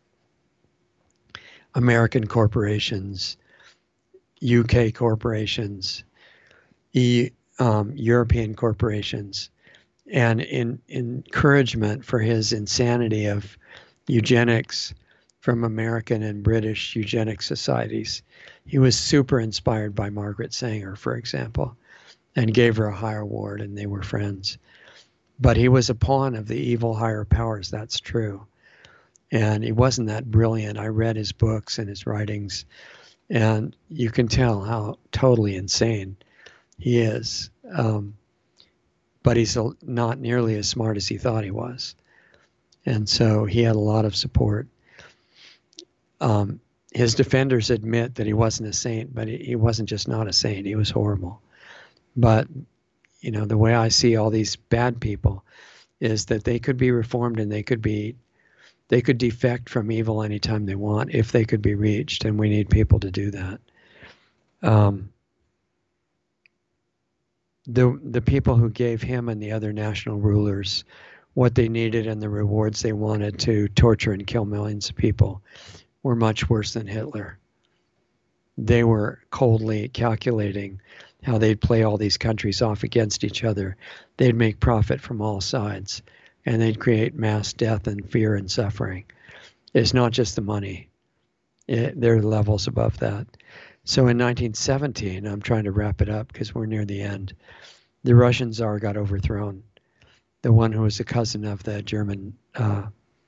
American corporations, U K corporations, e, um, European corporations, and in encouragement for his insanity of eugenics from American and British eugenic societies. He was super inspired by Margaret Sanger, for example, and gave her a high award, and they were friends. But he was a pawn of the evil higher powers, that's true. And he wasn't that brilliant. I read his books and his writings, and you can tell how totally insane he is. Um, but he's not nearly as smart as he thought he was. And so he had a lot of support. Um, his defenders admit that he wasn't a saint, but he, he wasn't just not a saint. He was horrible. But, you know, the way I see all these bad people is that they could be reformed and they could be, they could defect from evil anytime they want if they could be reached, and we need people to do that. Um, the the people who gave him and the other national rulers what they needed and the rewards they wanted to torture and kill millions of people were much worse than Hitler. They were coldly calculating how they'd play all these countries off against each other. They'd make profit from all sides, and they'd create mass death and fear and suffering. It's not just the money. It, there are levels above that. So in nineteen seventeen, I'm trying to wrap it up because we're near the end, the Russian Tsar got overthrown, the one who was a cousin of the German uh,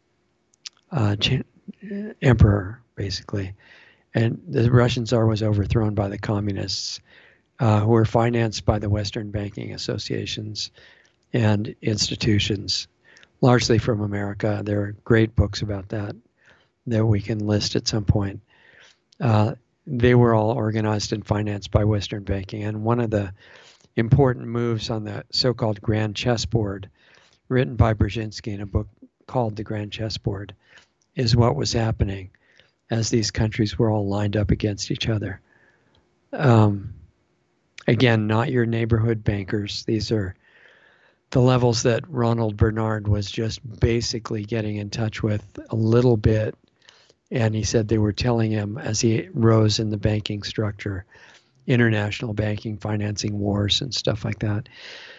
uh, emperor, basically. And the Russian Tsar was overthrown by the communists, uh, who were financed by the Western banking associations and institutions, largely from America. There are great books about that that we can list at some point. Uh, they were all organized and financed by Western banking. And one of the important moves on the so-called Grand Chessboard, written by Brzezinski in a book called The Grand Chessboard, is what was happening as these countries were all lined up against each other. Um, again, not your neighborhood bankers. These are the levels that Ronald Bernard was just basically getting in touch with a little bit. And he said they were telling him as he rose in the banking structure, international banking, financing wars and stuff like that.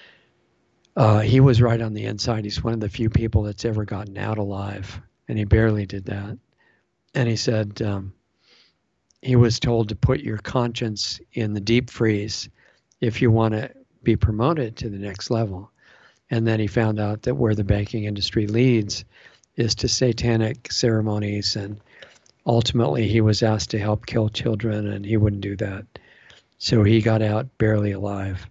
Uh, he was right on the inside. He's one of the few people that's ever gotten out alive, and he barely did that. And he said um, he was told to put your conscience in the deep freeze if you want to be promoted to the next level. And then he found out that where the banking industry leads is to satanic ceremonies, and ultimately he was asked to help kill children, and he wouldn't do that. So he got out barely alive.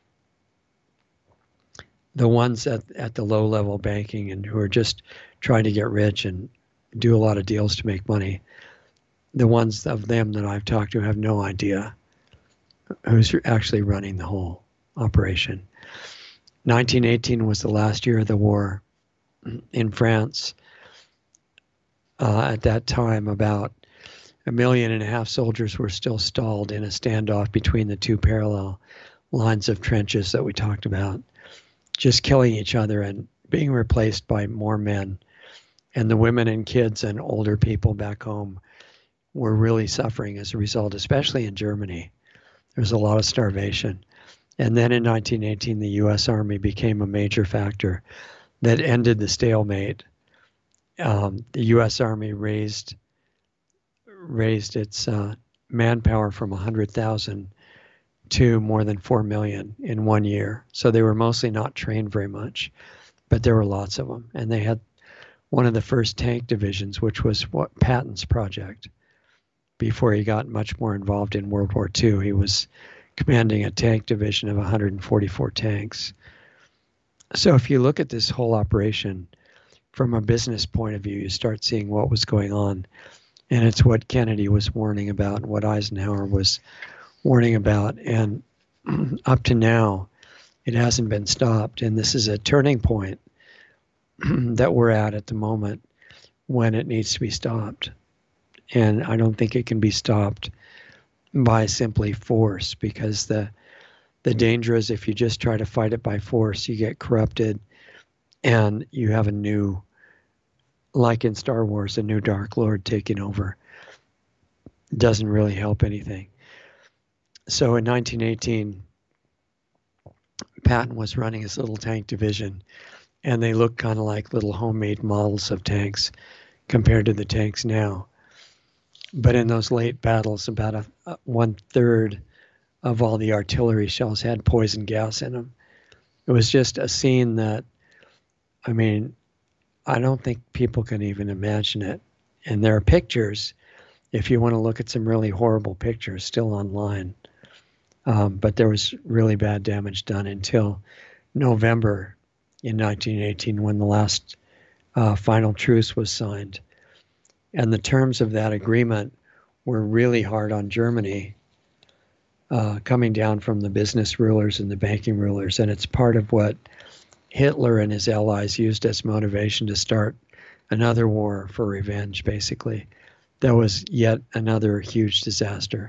The ones at, at the low-level banking and who are just trying to get rich and do a lot of deals to make money, the ones of them that I've talked to have no idea who's actually running the whole operation. nineteen eighteen was the last year of the war in France. Uh, at that time, about a million and a half soldiers were still stalled in a standoff between the two parallel lines of trenches that we talked about, just killing each other and being replaced by more men. And the women and kids and older people back home were really suffering as a result, especially in Germany. There was a lot of starvation. And then in nineteen eighteen, the U S Army became a major factor that ended the stalemate. Um, the U S Army raised raised its uh, manpower from one hundred thousand to more than four million in one year. So they were mostly not trained very much, but there were lots of them. And they had one of the first tank divisions, which was what Patton's project. Before he got much more involved in World War Two, he was commanding a tank division of one hundred forty-four tanks. So if you look at this whole operation from a business point of view, you start seeing what was going on. And it's what Kennedy was warning about and what Eisenhower was warning about. And up to now, it hasn't been stopped. And this is a turning point that we're at at the moment when it needs to be stopped. And I don't think it can be stopped by simply force, because the the danger is if you just try to fight it by force, you get corrupted and you have a new, like in Star Wars, a new Dark Lord taking over. It doesn't really help anything. So in nineteen eighteen, Patton was running his little tank division, and they looked kind of like little homemade models of tanks compared to the tanks now. But in those late battles, about a, a one third of all the artillery shells had poison gas in them. It was just a scene that, I mean, I don't think people can even imagine it. And there are pictures, if you want to look at some really horrible pictures, still online. Um, but there was really bad damage done until November in nineteen eighteen, when the last uh, final truce was signed. And the terms of that agreement were really hard on Germany, uh, coming down from the business rulers and the banking rulers. And it's part of what Hitler and his allies used as motivation to start another war for revenge, basically. That was yet another huge disaster.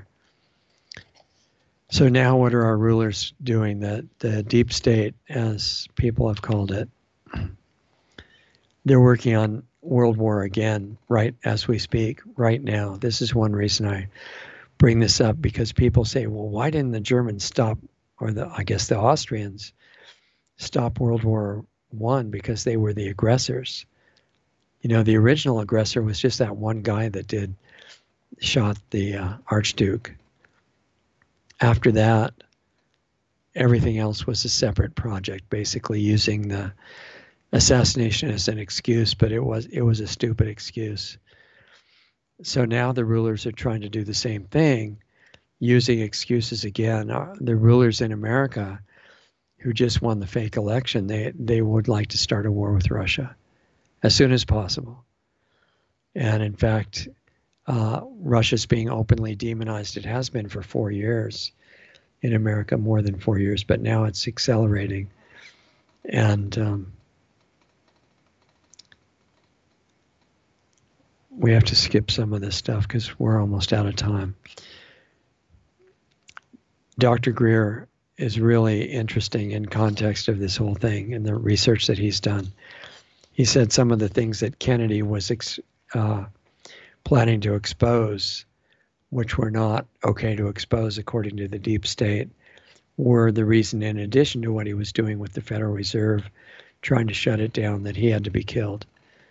So now what are our rulers doing? The, the deep state, as people have called it, they're working on World War again, right as we speak, right now. This is one reason I bring this up, because people say, well, why didn't the Germans stop, or the I guess the Austrians stop World War One? Because they were the aggressors. You know, the original aggressor was just that one guy that did shot the uh, Archduke. After that, everything else was a separate project, basically using the assassination as an excuse, but it was it was a stupid excuse. So now the rulers are trying to do the same thing, using excuses again. Uh, the rulers in America who just won the fake election, they they would like to start a war with Russia as soon as possible. And in fact, uh, Russia's being openly demonized. It has been for four years in America, more than four years, but now it's accelerating. And um, we have to skip some of this stuff because we're almost out of time. Doctor Greer is really interesting in context of this whole thing and the research that he's done. He said some of the things that Kennedy was ex- uh, planning to expose, which were not okay to expose according to the deep state, were the reason, in addition to what he was doing with the Federal Reserve, trying to shut it down, that he had to be killed.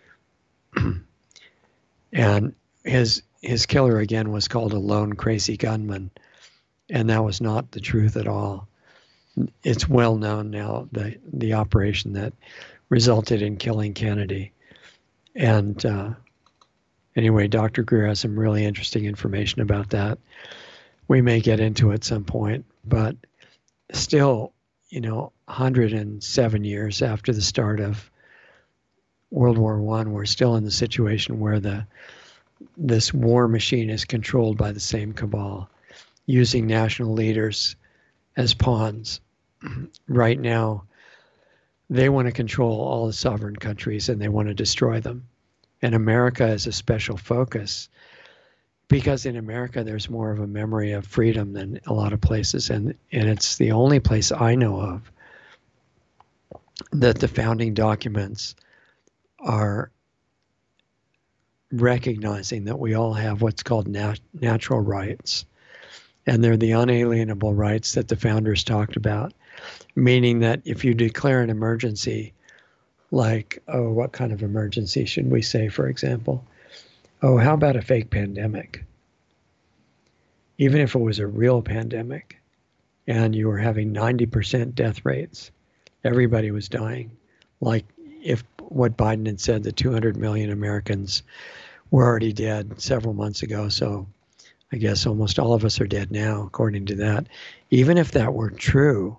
And his his killer, again, was called a lone crazy gunman, and that was not the truth at all. It's well known now, the, the operation that resulted in killing Kennedy. And uh, anyway, Doctor Greer has some really interesting information about that. We may get into it at some point, but still, you know, one hundred seven years after the start of World War One, we're still in the situation where the this war machine is controlled by the same cabal, using national leaders as pawns. Right now, they want to control all the sovereign countries and they want to destroy them. And America is a special focus because in America there's more of a memory of freedom than a lot of places, and and it's the only place I know of that the founding documents are recognizing that we all have what's called nat- natural rights, and they're the unalienable rights that the founders talked about, meaning that if you declare an emergency, like, oh, what kind of emergency should we say, for example? Oh, how about a fake pandemic? Even if it was a real pandemic and you were having ninety percent death rates, everybody was dying. Like if what Biden had said, the two hundred million Americans were already dead several months ago. So I guess almost all of us are dead now, according to that. Even if that were true,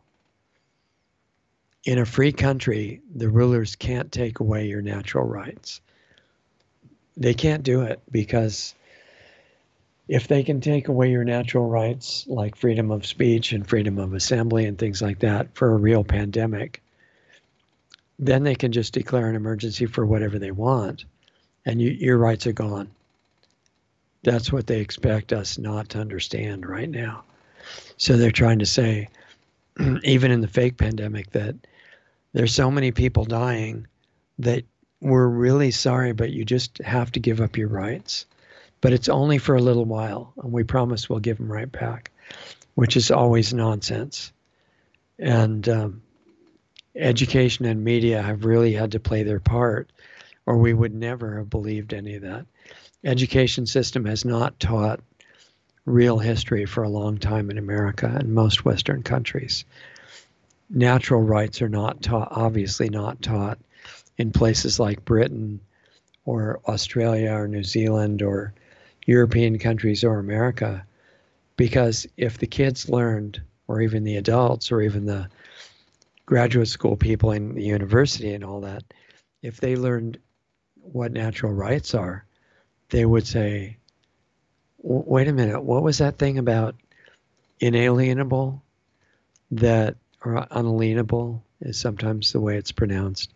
in a free country, the rulers can't take away your natural rights. They can't do it because if they can take away your natural rights, like freedom of speech and freedom of assembly and things like that for a real pandemic, then they can just declare an emergency for whatever they want, and you, your rights are gone. That's what they expect us not to understand right now. So they're trying to say, even in the fake pandemic, that there's so many people dying that we're really sorry, but you just have to give up your rights. But it's only for a little while, and we promise we'll give them right back, which is always nonsense. And um, education and media have really had to play their part, or we would never have believed any of that. Education system has not taught real history for a long time in America and most Western countries. Natural rights are not taught, obviously not taught in places like Britain or Australia or New Zealand or European countries or America, because if the kids learned, or even the adults or even the graduate school people in the university and all that, if they learned what natural rights are, they would say, wait a minute, what was that thing about inalienable, that, or unalienable is sometimes the way it's pronounced.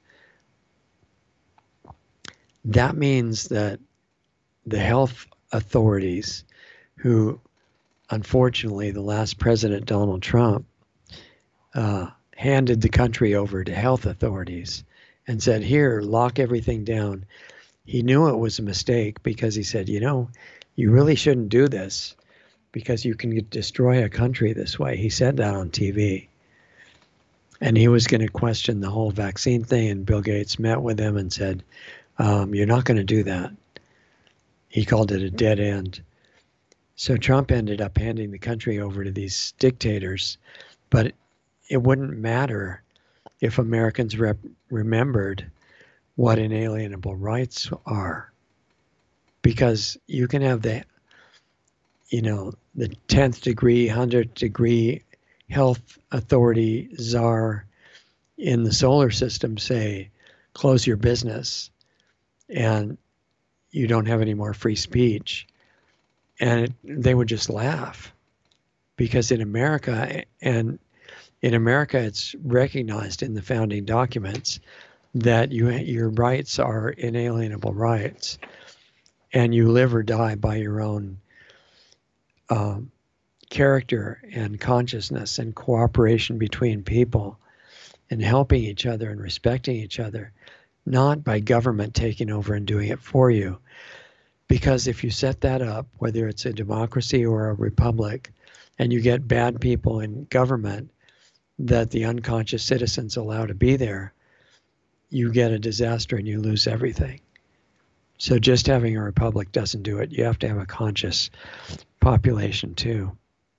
That means that the health authorities, who unfortunately the last president, Donald Trump, uh, handed the country over to health authorities and said, here, lock everything down. He knew it was a mistake because he said, you know, you really shouldn't do this because you can destroy a country this way. He said that on T V. And he was going to question the whole vaccine thing, and Bill Gates met with him and said, um, you're not going to do that. He called it a dead end. So Trump ended up handing the country over to these dictators, but it, it wouldn't matter if Americans rep- remembered what inalienable rights are, because you can have the, you know, the tenth degree, hundredth degree health authority czar in the solar system say, close your business, and you don't have any more free speech. And it, they would just laugh, because in America, and in America, it's recognized in the founding documents that you, your rights are inalienable rights, and you live or die by your own um, character and consciousness and cooperation between people and helping each other and respecting each other, not by government taking over and doing it for you. Because if you set that up, whether it's a democracy or a republic, and you get bad people in government that the unconscious citizens allow to be there, you get a disaster and you lose everything. So just having a republic doesn't do it. You have to have a conscious population too.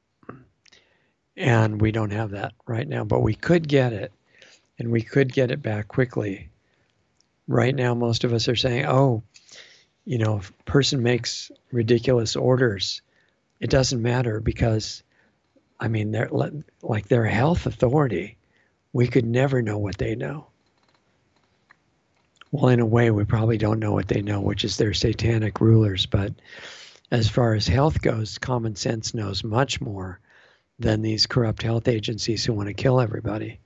And we don't have that right now, but we could get it, and we could get it back quickly. Right now, most of us are saying, oh, you know, if a person makes ridiculous orders, it doesn't matter because, I mean, they're like they're a health authority. We could never know what they know. Well, in a way, we probably don't know what they know, which is they're satanic rulers. But as far as health goes, common sense knows much more than these corrupt health agencies who want to kill everybody.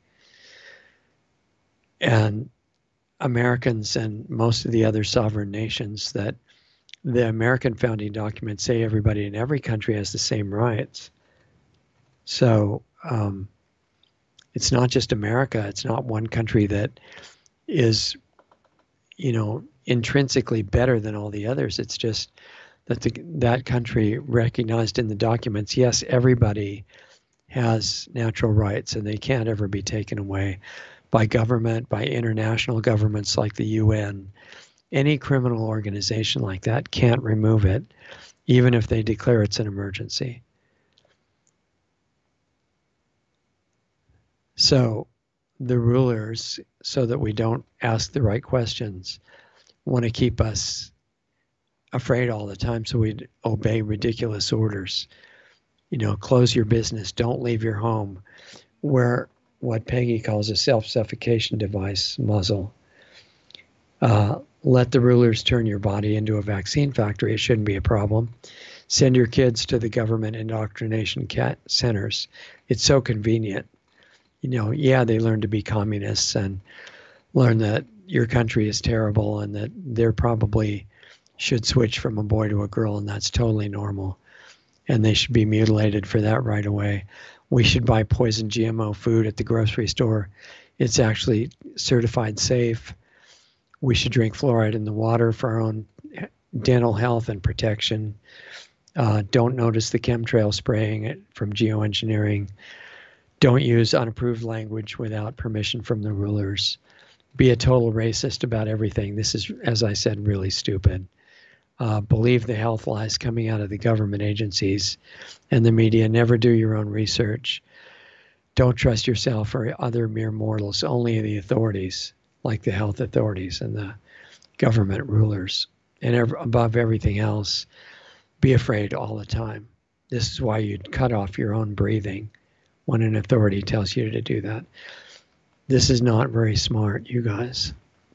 And Americans and most of the other sovereign nations that the American founding documents say everybody in every country has the same rights. So um, it's not just America. It's not one country that is, you know, intrinsically better than all the others. It's just that the, that country recognized in the documents, yes, everybody has natural rights and they can't ever be taken away by government, by international governments like the U N. Any criminal organization like that can't remove it, even if they declare it's an emergency. So the rulers, so that we don't ask the right questions, want to keep us afraid all the time, so we obey ridiculous orders. You know, close your business, don't leave your home, wear what Peggy calls a self-suffocation device, muzzle. Uh, let the rulers turn your body into a vaccine factory. It shouldn't be a problem. Send your kids to the government indoctrination cat centers. It's so convenient. You know, yeah, they learn to be communists and learn that your country is terrible and that they're probably should switch from a boy to a girl, and that's totally normal. And they should be mutilated for that right away. We should buy poison G M O food at the grocery store. It's actually certified safe. We should drink fluoride in the water for our own dental health and protection. Uh, don't notice the chemtrail spraying from geoengineering. Don't use unapproved language without permission from the rulers. Be a total racist about everything. This is, as I said, really stupid. Uh, believe the health lies coming out of the government agencies and the media. Never do your own research. Don't trust yourself or other mere mortals, only the authorities, like the health authorities and the government rulers. And ever, above everything else, be afraid all the time. This is why you'd cut off your own breathing when an authority tells you to do that. This is not very smart, you guys.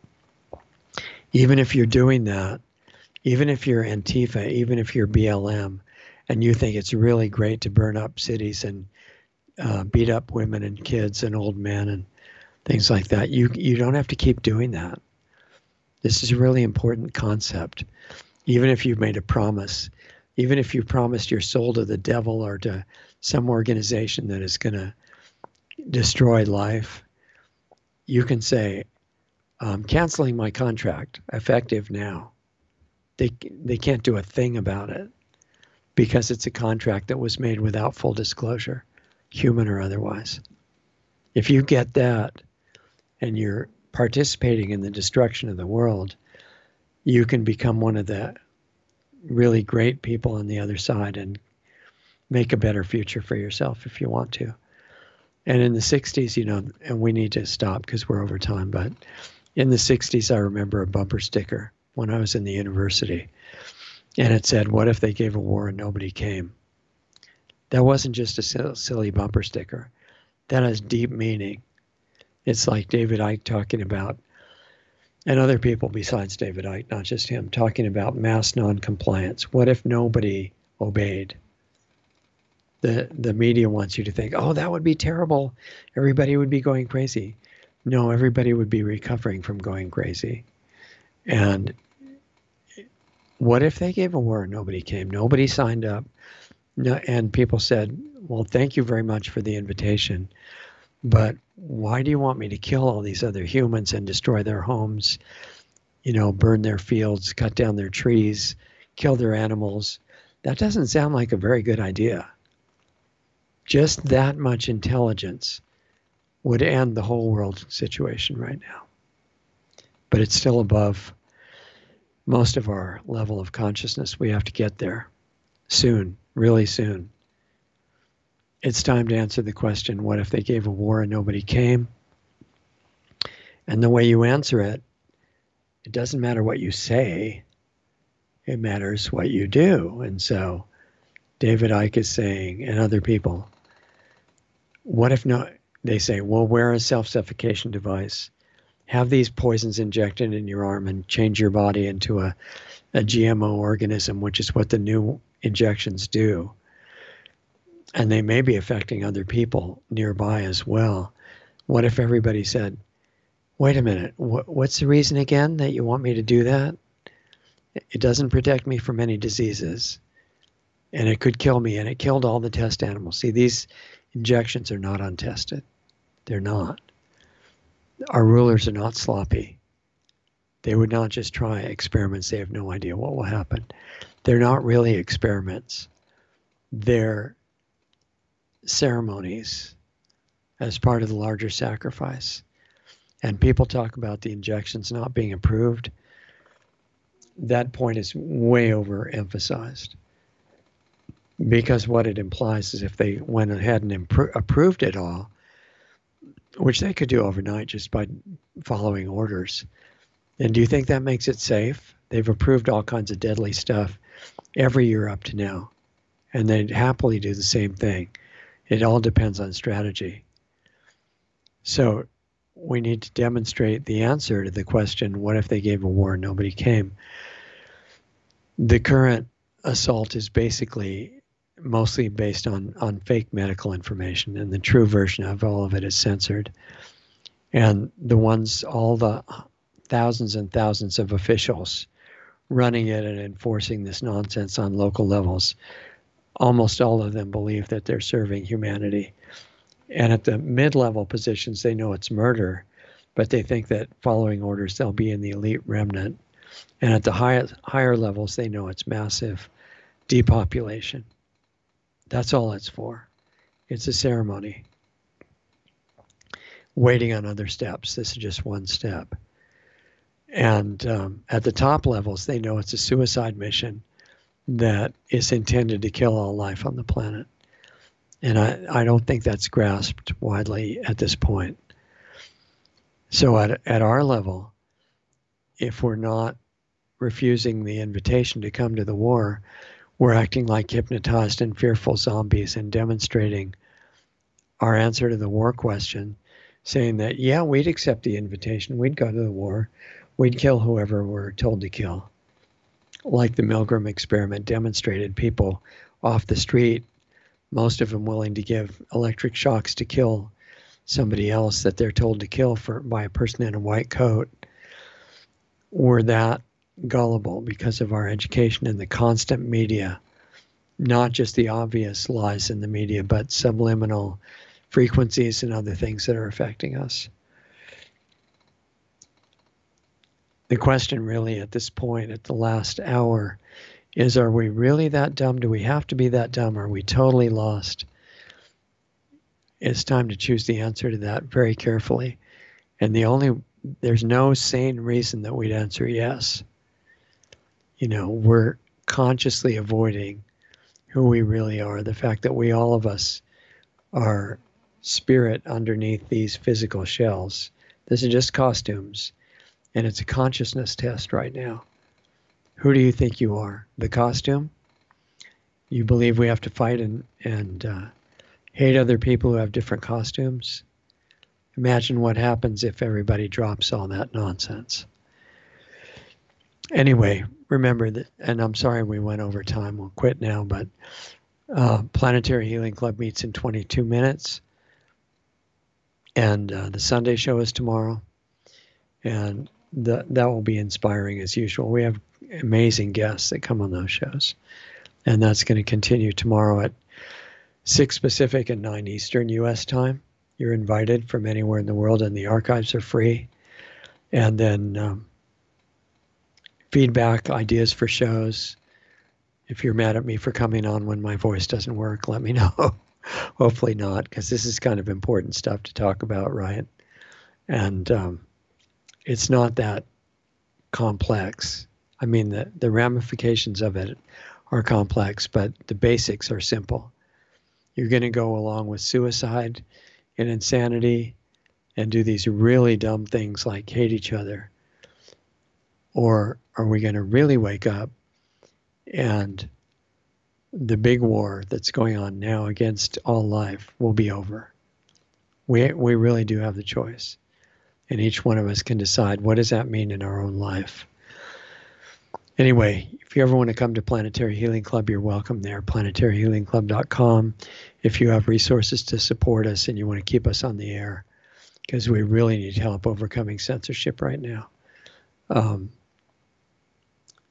Even if you're doing that, even if you're Antifa, even if you're B L M, and you think it's really great to burn up cities and uh, beat up women and kids and old men and things like that, you you don't have to keep doing that. This is a really important concept. Even if you've made a promise, even if you promised your soul to the devil or to some organization that is going to destroy life, you can say, I'm canceling my contract, effective now. They they can't do a thing about it because it's a contract that was made without full disclosure, human or otherwise. If you get that and you're participating in the destruction of the world, you can become one of the really great people on the other side and make a better future for yourself if you want to. And in the sixties, you know, and we need to stop because we're over time, but in the sixties, I remember a bumper sticker when I was in the university, and it said, what if they gave a war and nobody came? That wasn't just a silly bumper sticker. That has deep meaning. It's like David Icke talking about, and other people besides David Icke, not just him, talking about mass non-compliance. What if nobody obeyed? The, the media wants you to think, oh, that would be terrible. Everybody would be going crazy. No, everybody would be recovering from going crazy. And what if they gave a war and nobody came? Nobody signed up. No, and people said, well, thank you very much for the invitation, but why do you want me to kill all these other humans and destroy their homes, you know, burn their fields, cut down their trees, kill their animals? That doesn't sound like a very good idea. Just that much intelligence would end the whole world situation right now. But it's still above most of our level of consciousness. We have to get there soon, really soon. It's time to answer the question, what if they gave a war and nobody came? And the way you answer it, it doesn't matter what you say, it matters what you do. And so David Icke is saying, and other people, what if no, they say, well, wear a self-suffocation device, have these poisons injected in your arm and change your body into a, a G M O organism, which is what the new injections do. And they may be affecting other people nearby as well. What if everybody said, wait a minute, wh- what's the reason again that you want me to do that? It doesn't protect me from any diseases, and it could kill me, and it killed all the test animals. See, these injections are not untested. They're not. Our rulers are not sloppy. They would not just try experiments. They have no idea what will happen. They're not really experiments. They're ceremonies as part of the larger sacrifice. And people talk about the injections not being approved. That point is way overemphasized, because what it implies is if they went ahead and impro- approved it all, which they could do overnight just by following orders. And do you think that makes it safe? They've approved all kinds of deadly stuff every year up to now, and they'd happily do the same thing. It all depends on strategy. So we need to demonstrate the answer to the question, what if they gave a war and nobody came? The current assault is basically mostly based on, on fake medical information, and the true version of all of it is censored. And the ones, all the thousands and thousands of officials running it and enforcing this nonsense on local levels, almost all of them believe that they're serving humanity. And at the mid-level positions, they know it's murder, but they think that following orders, they'll be in the elite remnant. And at the higher, higher levels, they know it's massive depopulation. That's all it's for. It's a ceremony. Waiting on other steps. This is just one step. And um, at the top levels, they know it's a suicide mission that is intended to kill all life on the planet. And I, I don't think that's grasped widely at this point. So at, at our level, if we're not refusing the invitation to come to the war, we're acting like hypnotized and fearful zombies and demonstrating our answer to the war question, saying that, yeah, we'd accept the invitation. We'd go to the war. We'd kill whoever we're told to kill. Like the Milgram experiment demonstrated, people off the street, most of them willing to give electric shocks to kill somebody else that they're told to kill for by a person in a white coat, were that gullible because of our education and the constant media, not just the obvious lies in the media, but subliminal frequencies and other things that are affecting us. The question really at this point, at the last hour, is, are we really that dumb? Do we have to be that dumb? Are we totally lost? It's time to choose the answer to that very carefully. And the only, there's no sane reason that we'd answer yes. You know, we're consciously avoiding who we really are, the fact that we, all of us, are spirit underneath these physical shells. This is just costumes, and it's a consciousness test right now. Who do you think you are? The costume? You believe we have to fight and, and uh, hate other people who have different costumes? Imagine what happens if everybody drops all that nonsense. Anyway, remember that, and I'm sorry we went over time, we'll quit now, but uh, Planetary Healing Club meets in twenty-two minutes. And uh, the Sunday show is tomorrow. And the, that will be inspiring as usual. We have amazing guests that come on those shows. And that's going to continue tomorrow at six Pacific and nine Eastern U S time. You're invited from anywhere in the world, and the archives are free. And then um, feedback, ideas for shows. If you're mad at me for coming on when my voice doesn't work, let me know. Hopefully not, because this is kind of important stuff to talk about, right? And um, it's not that complex. I mean, the, the ramifications of it are complex, but the basics are simple. You're going to go along with suicide and insanity and do these really dumb things like hate each other? Or are we going to really wake up and the big war that's going on now against all life will be over? We, we really do have the choice. And each one of us can decide, what does that mean in our own life? Anyway, if you ever want to come to Planetary Healing Club, you're welcome there, planetary healing club dot com. If you have resources to support us and you want to keep us on the air, because we really need help overcoming censorship right now. Um,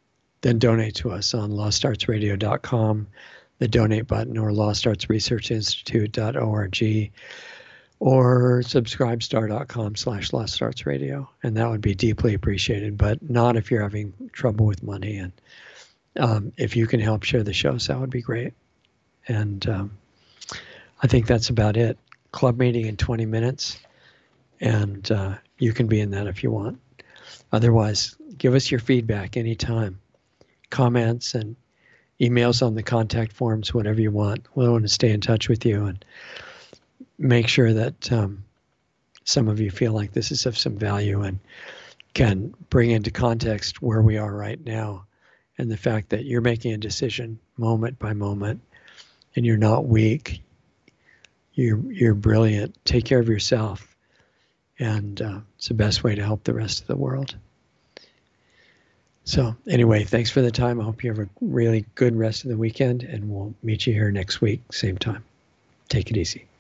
then donate to us on lost arts radio dot com, the donate button, or lost arts research institute dot org, or subscribestar dot com slash lost arts radio. And that would be deeply appreciated, but not if you're having trouble with money. And um, if you can help share the shows, that would be great. And um, I think that's about it. Club meeting in twenty minutes, and uh, you can be in that if you want. Otherwise, give us your feedback anytime. Comments and emails on the contact forms, whatever you want. We want to stay in touch with you and make sure that um, some of you feel like this is of some value and can bring into context where we are right now and the fact that you're making a decision moment by moment and you're not weak. You're, you're brilliant. Take care of yourself. And uh, it's the best way to help the rest of the world. So anyway, thanks for the time. I hope you have a really good rest of the weekend, and we'll meet you here next week, same time. Take it easy.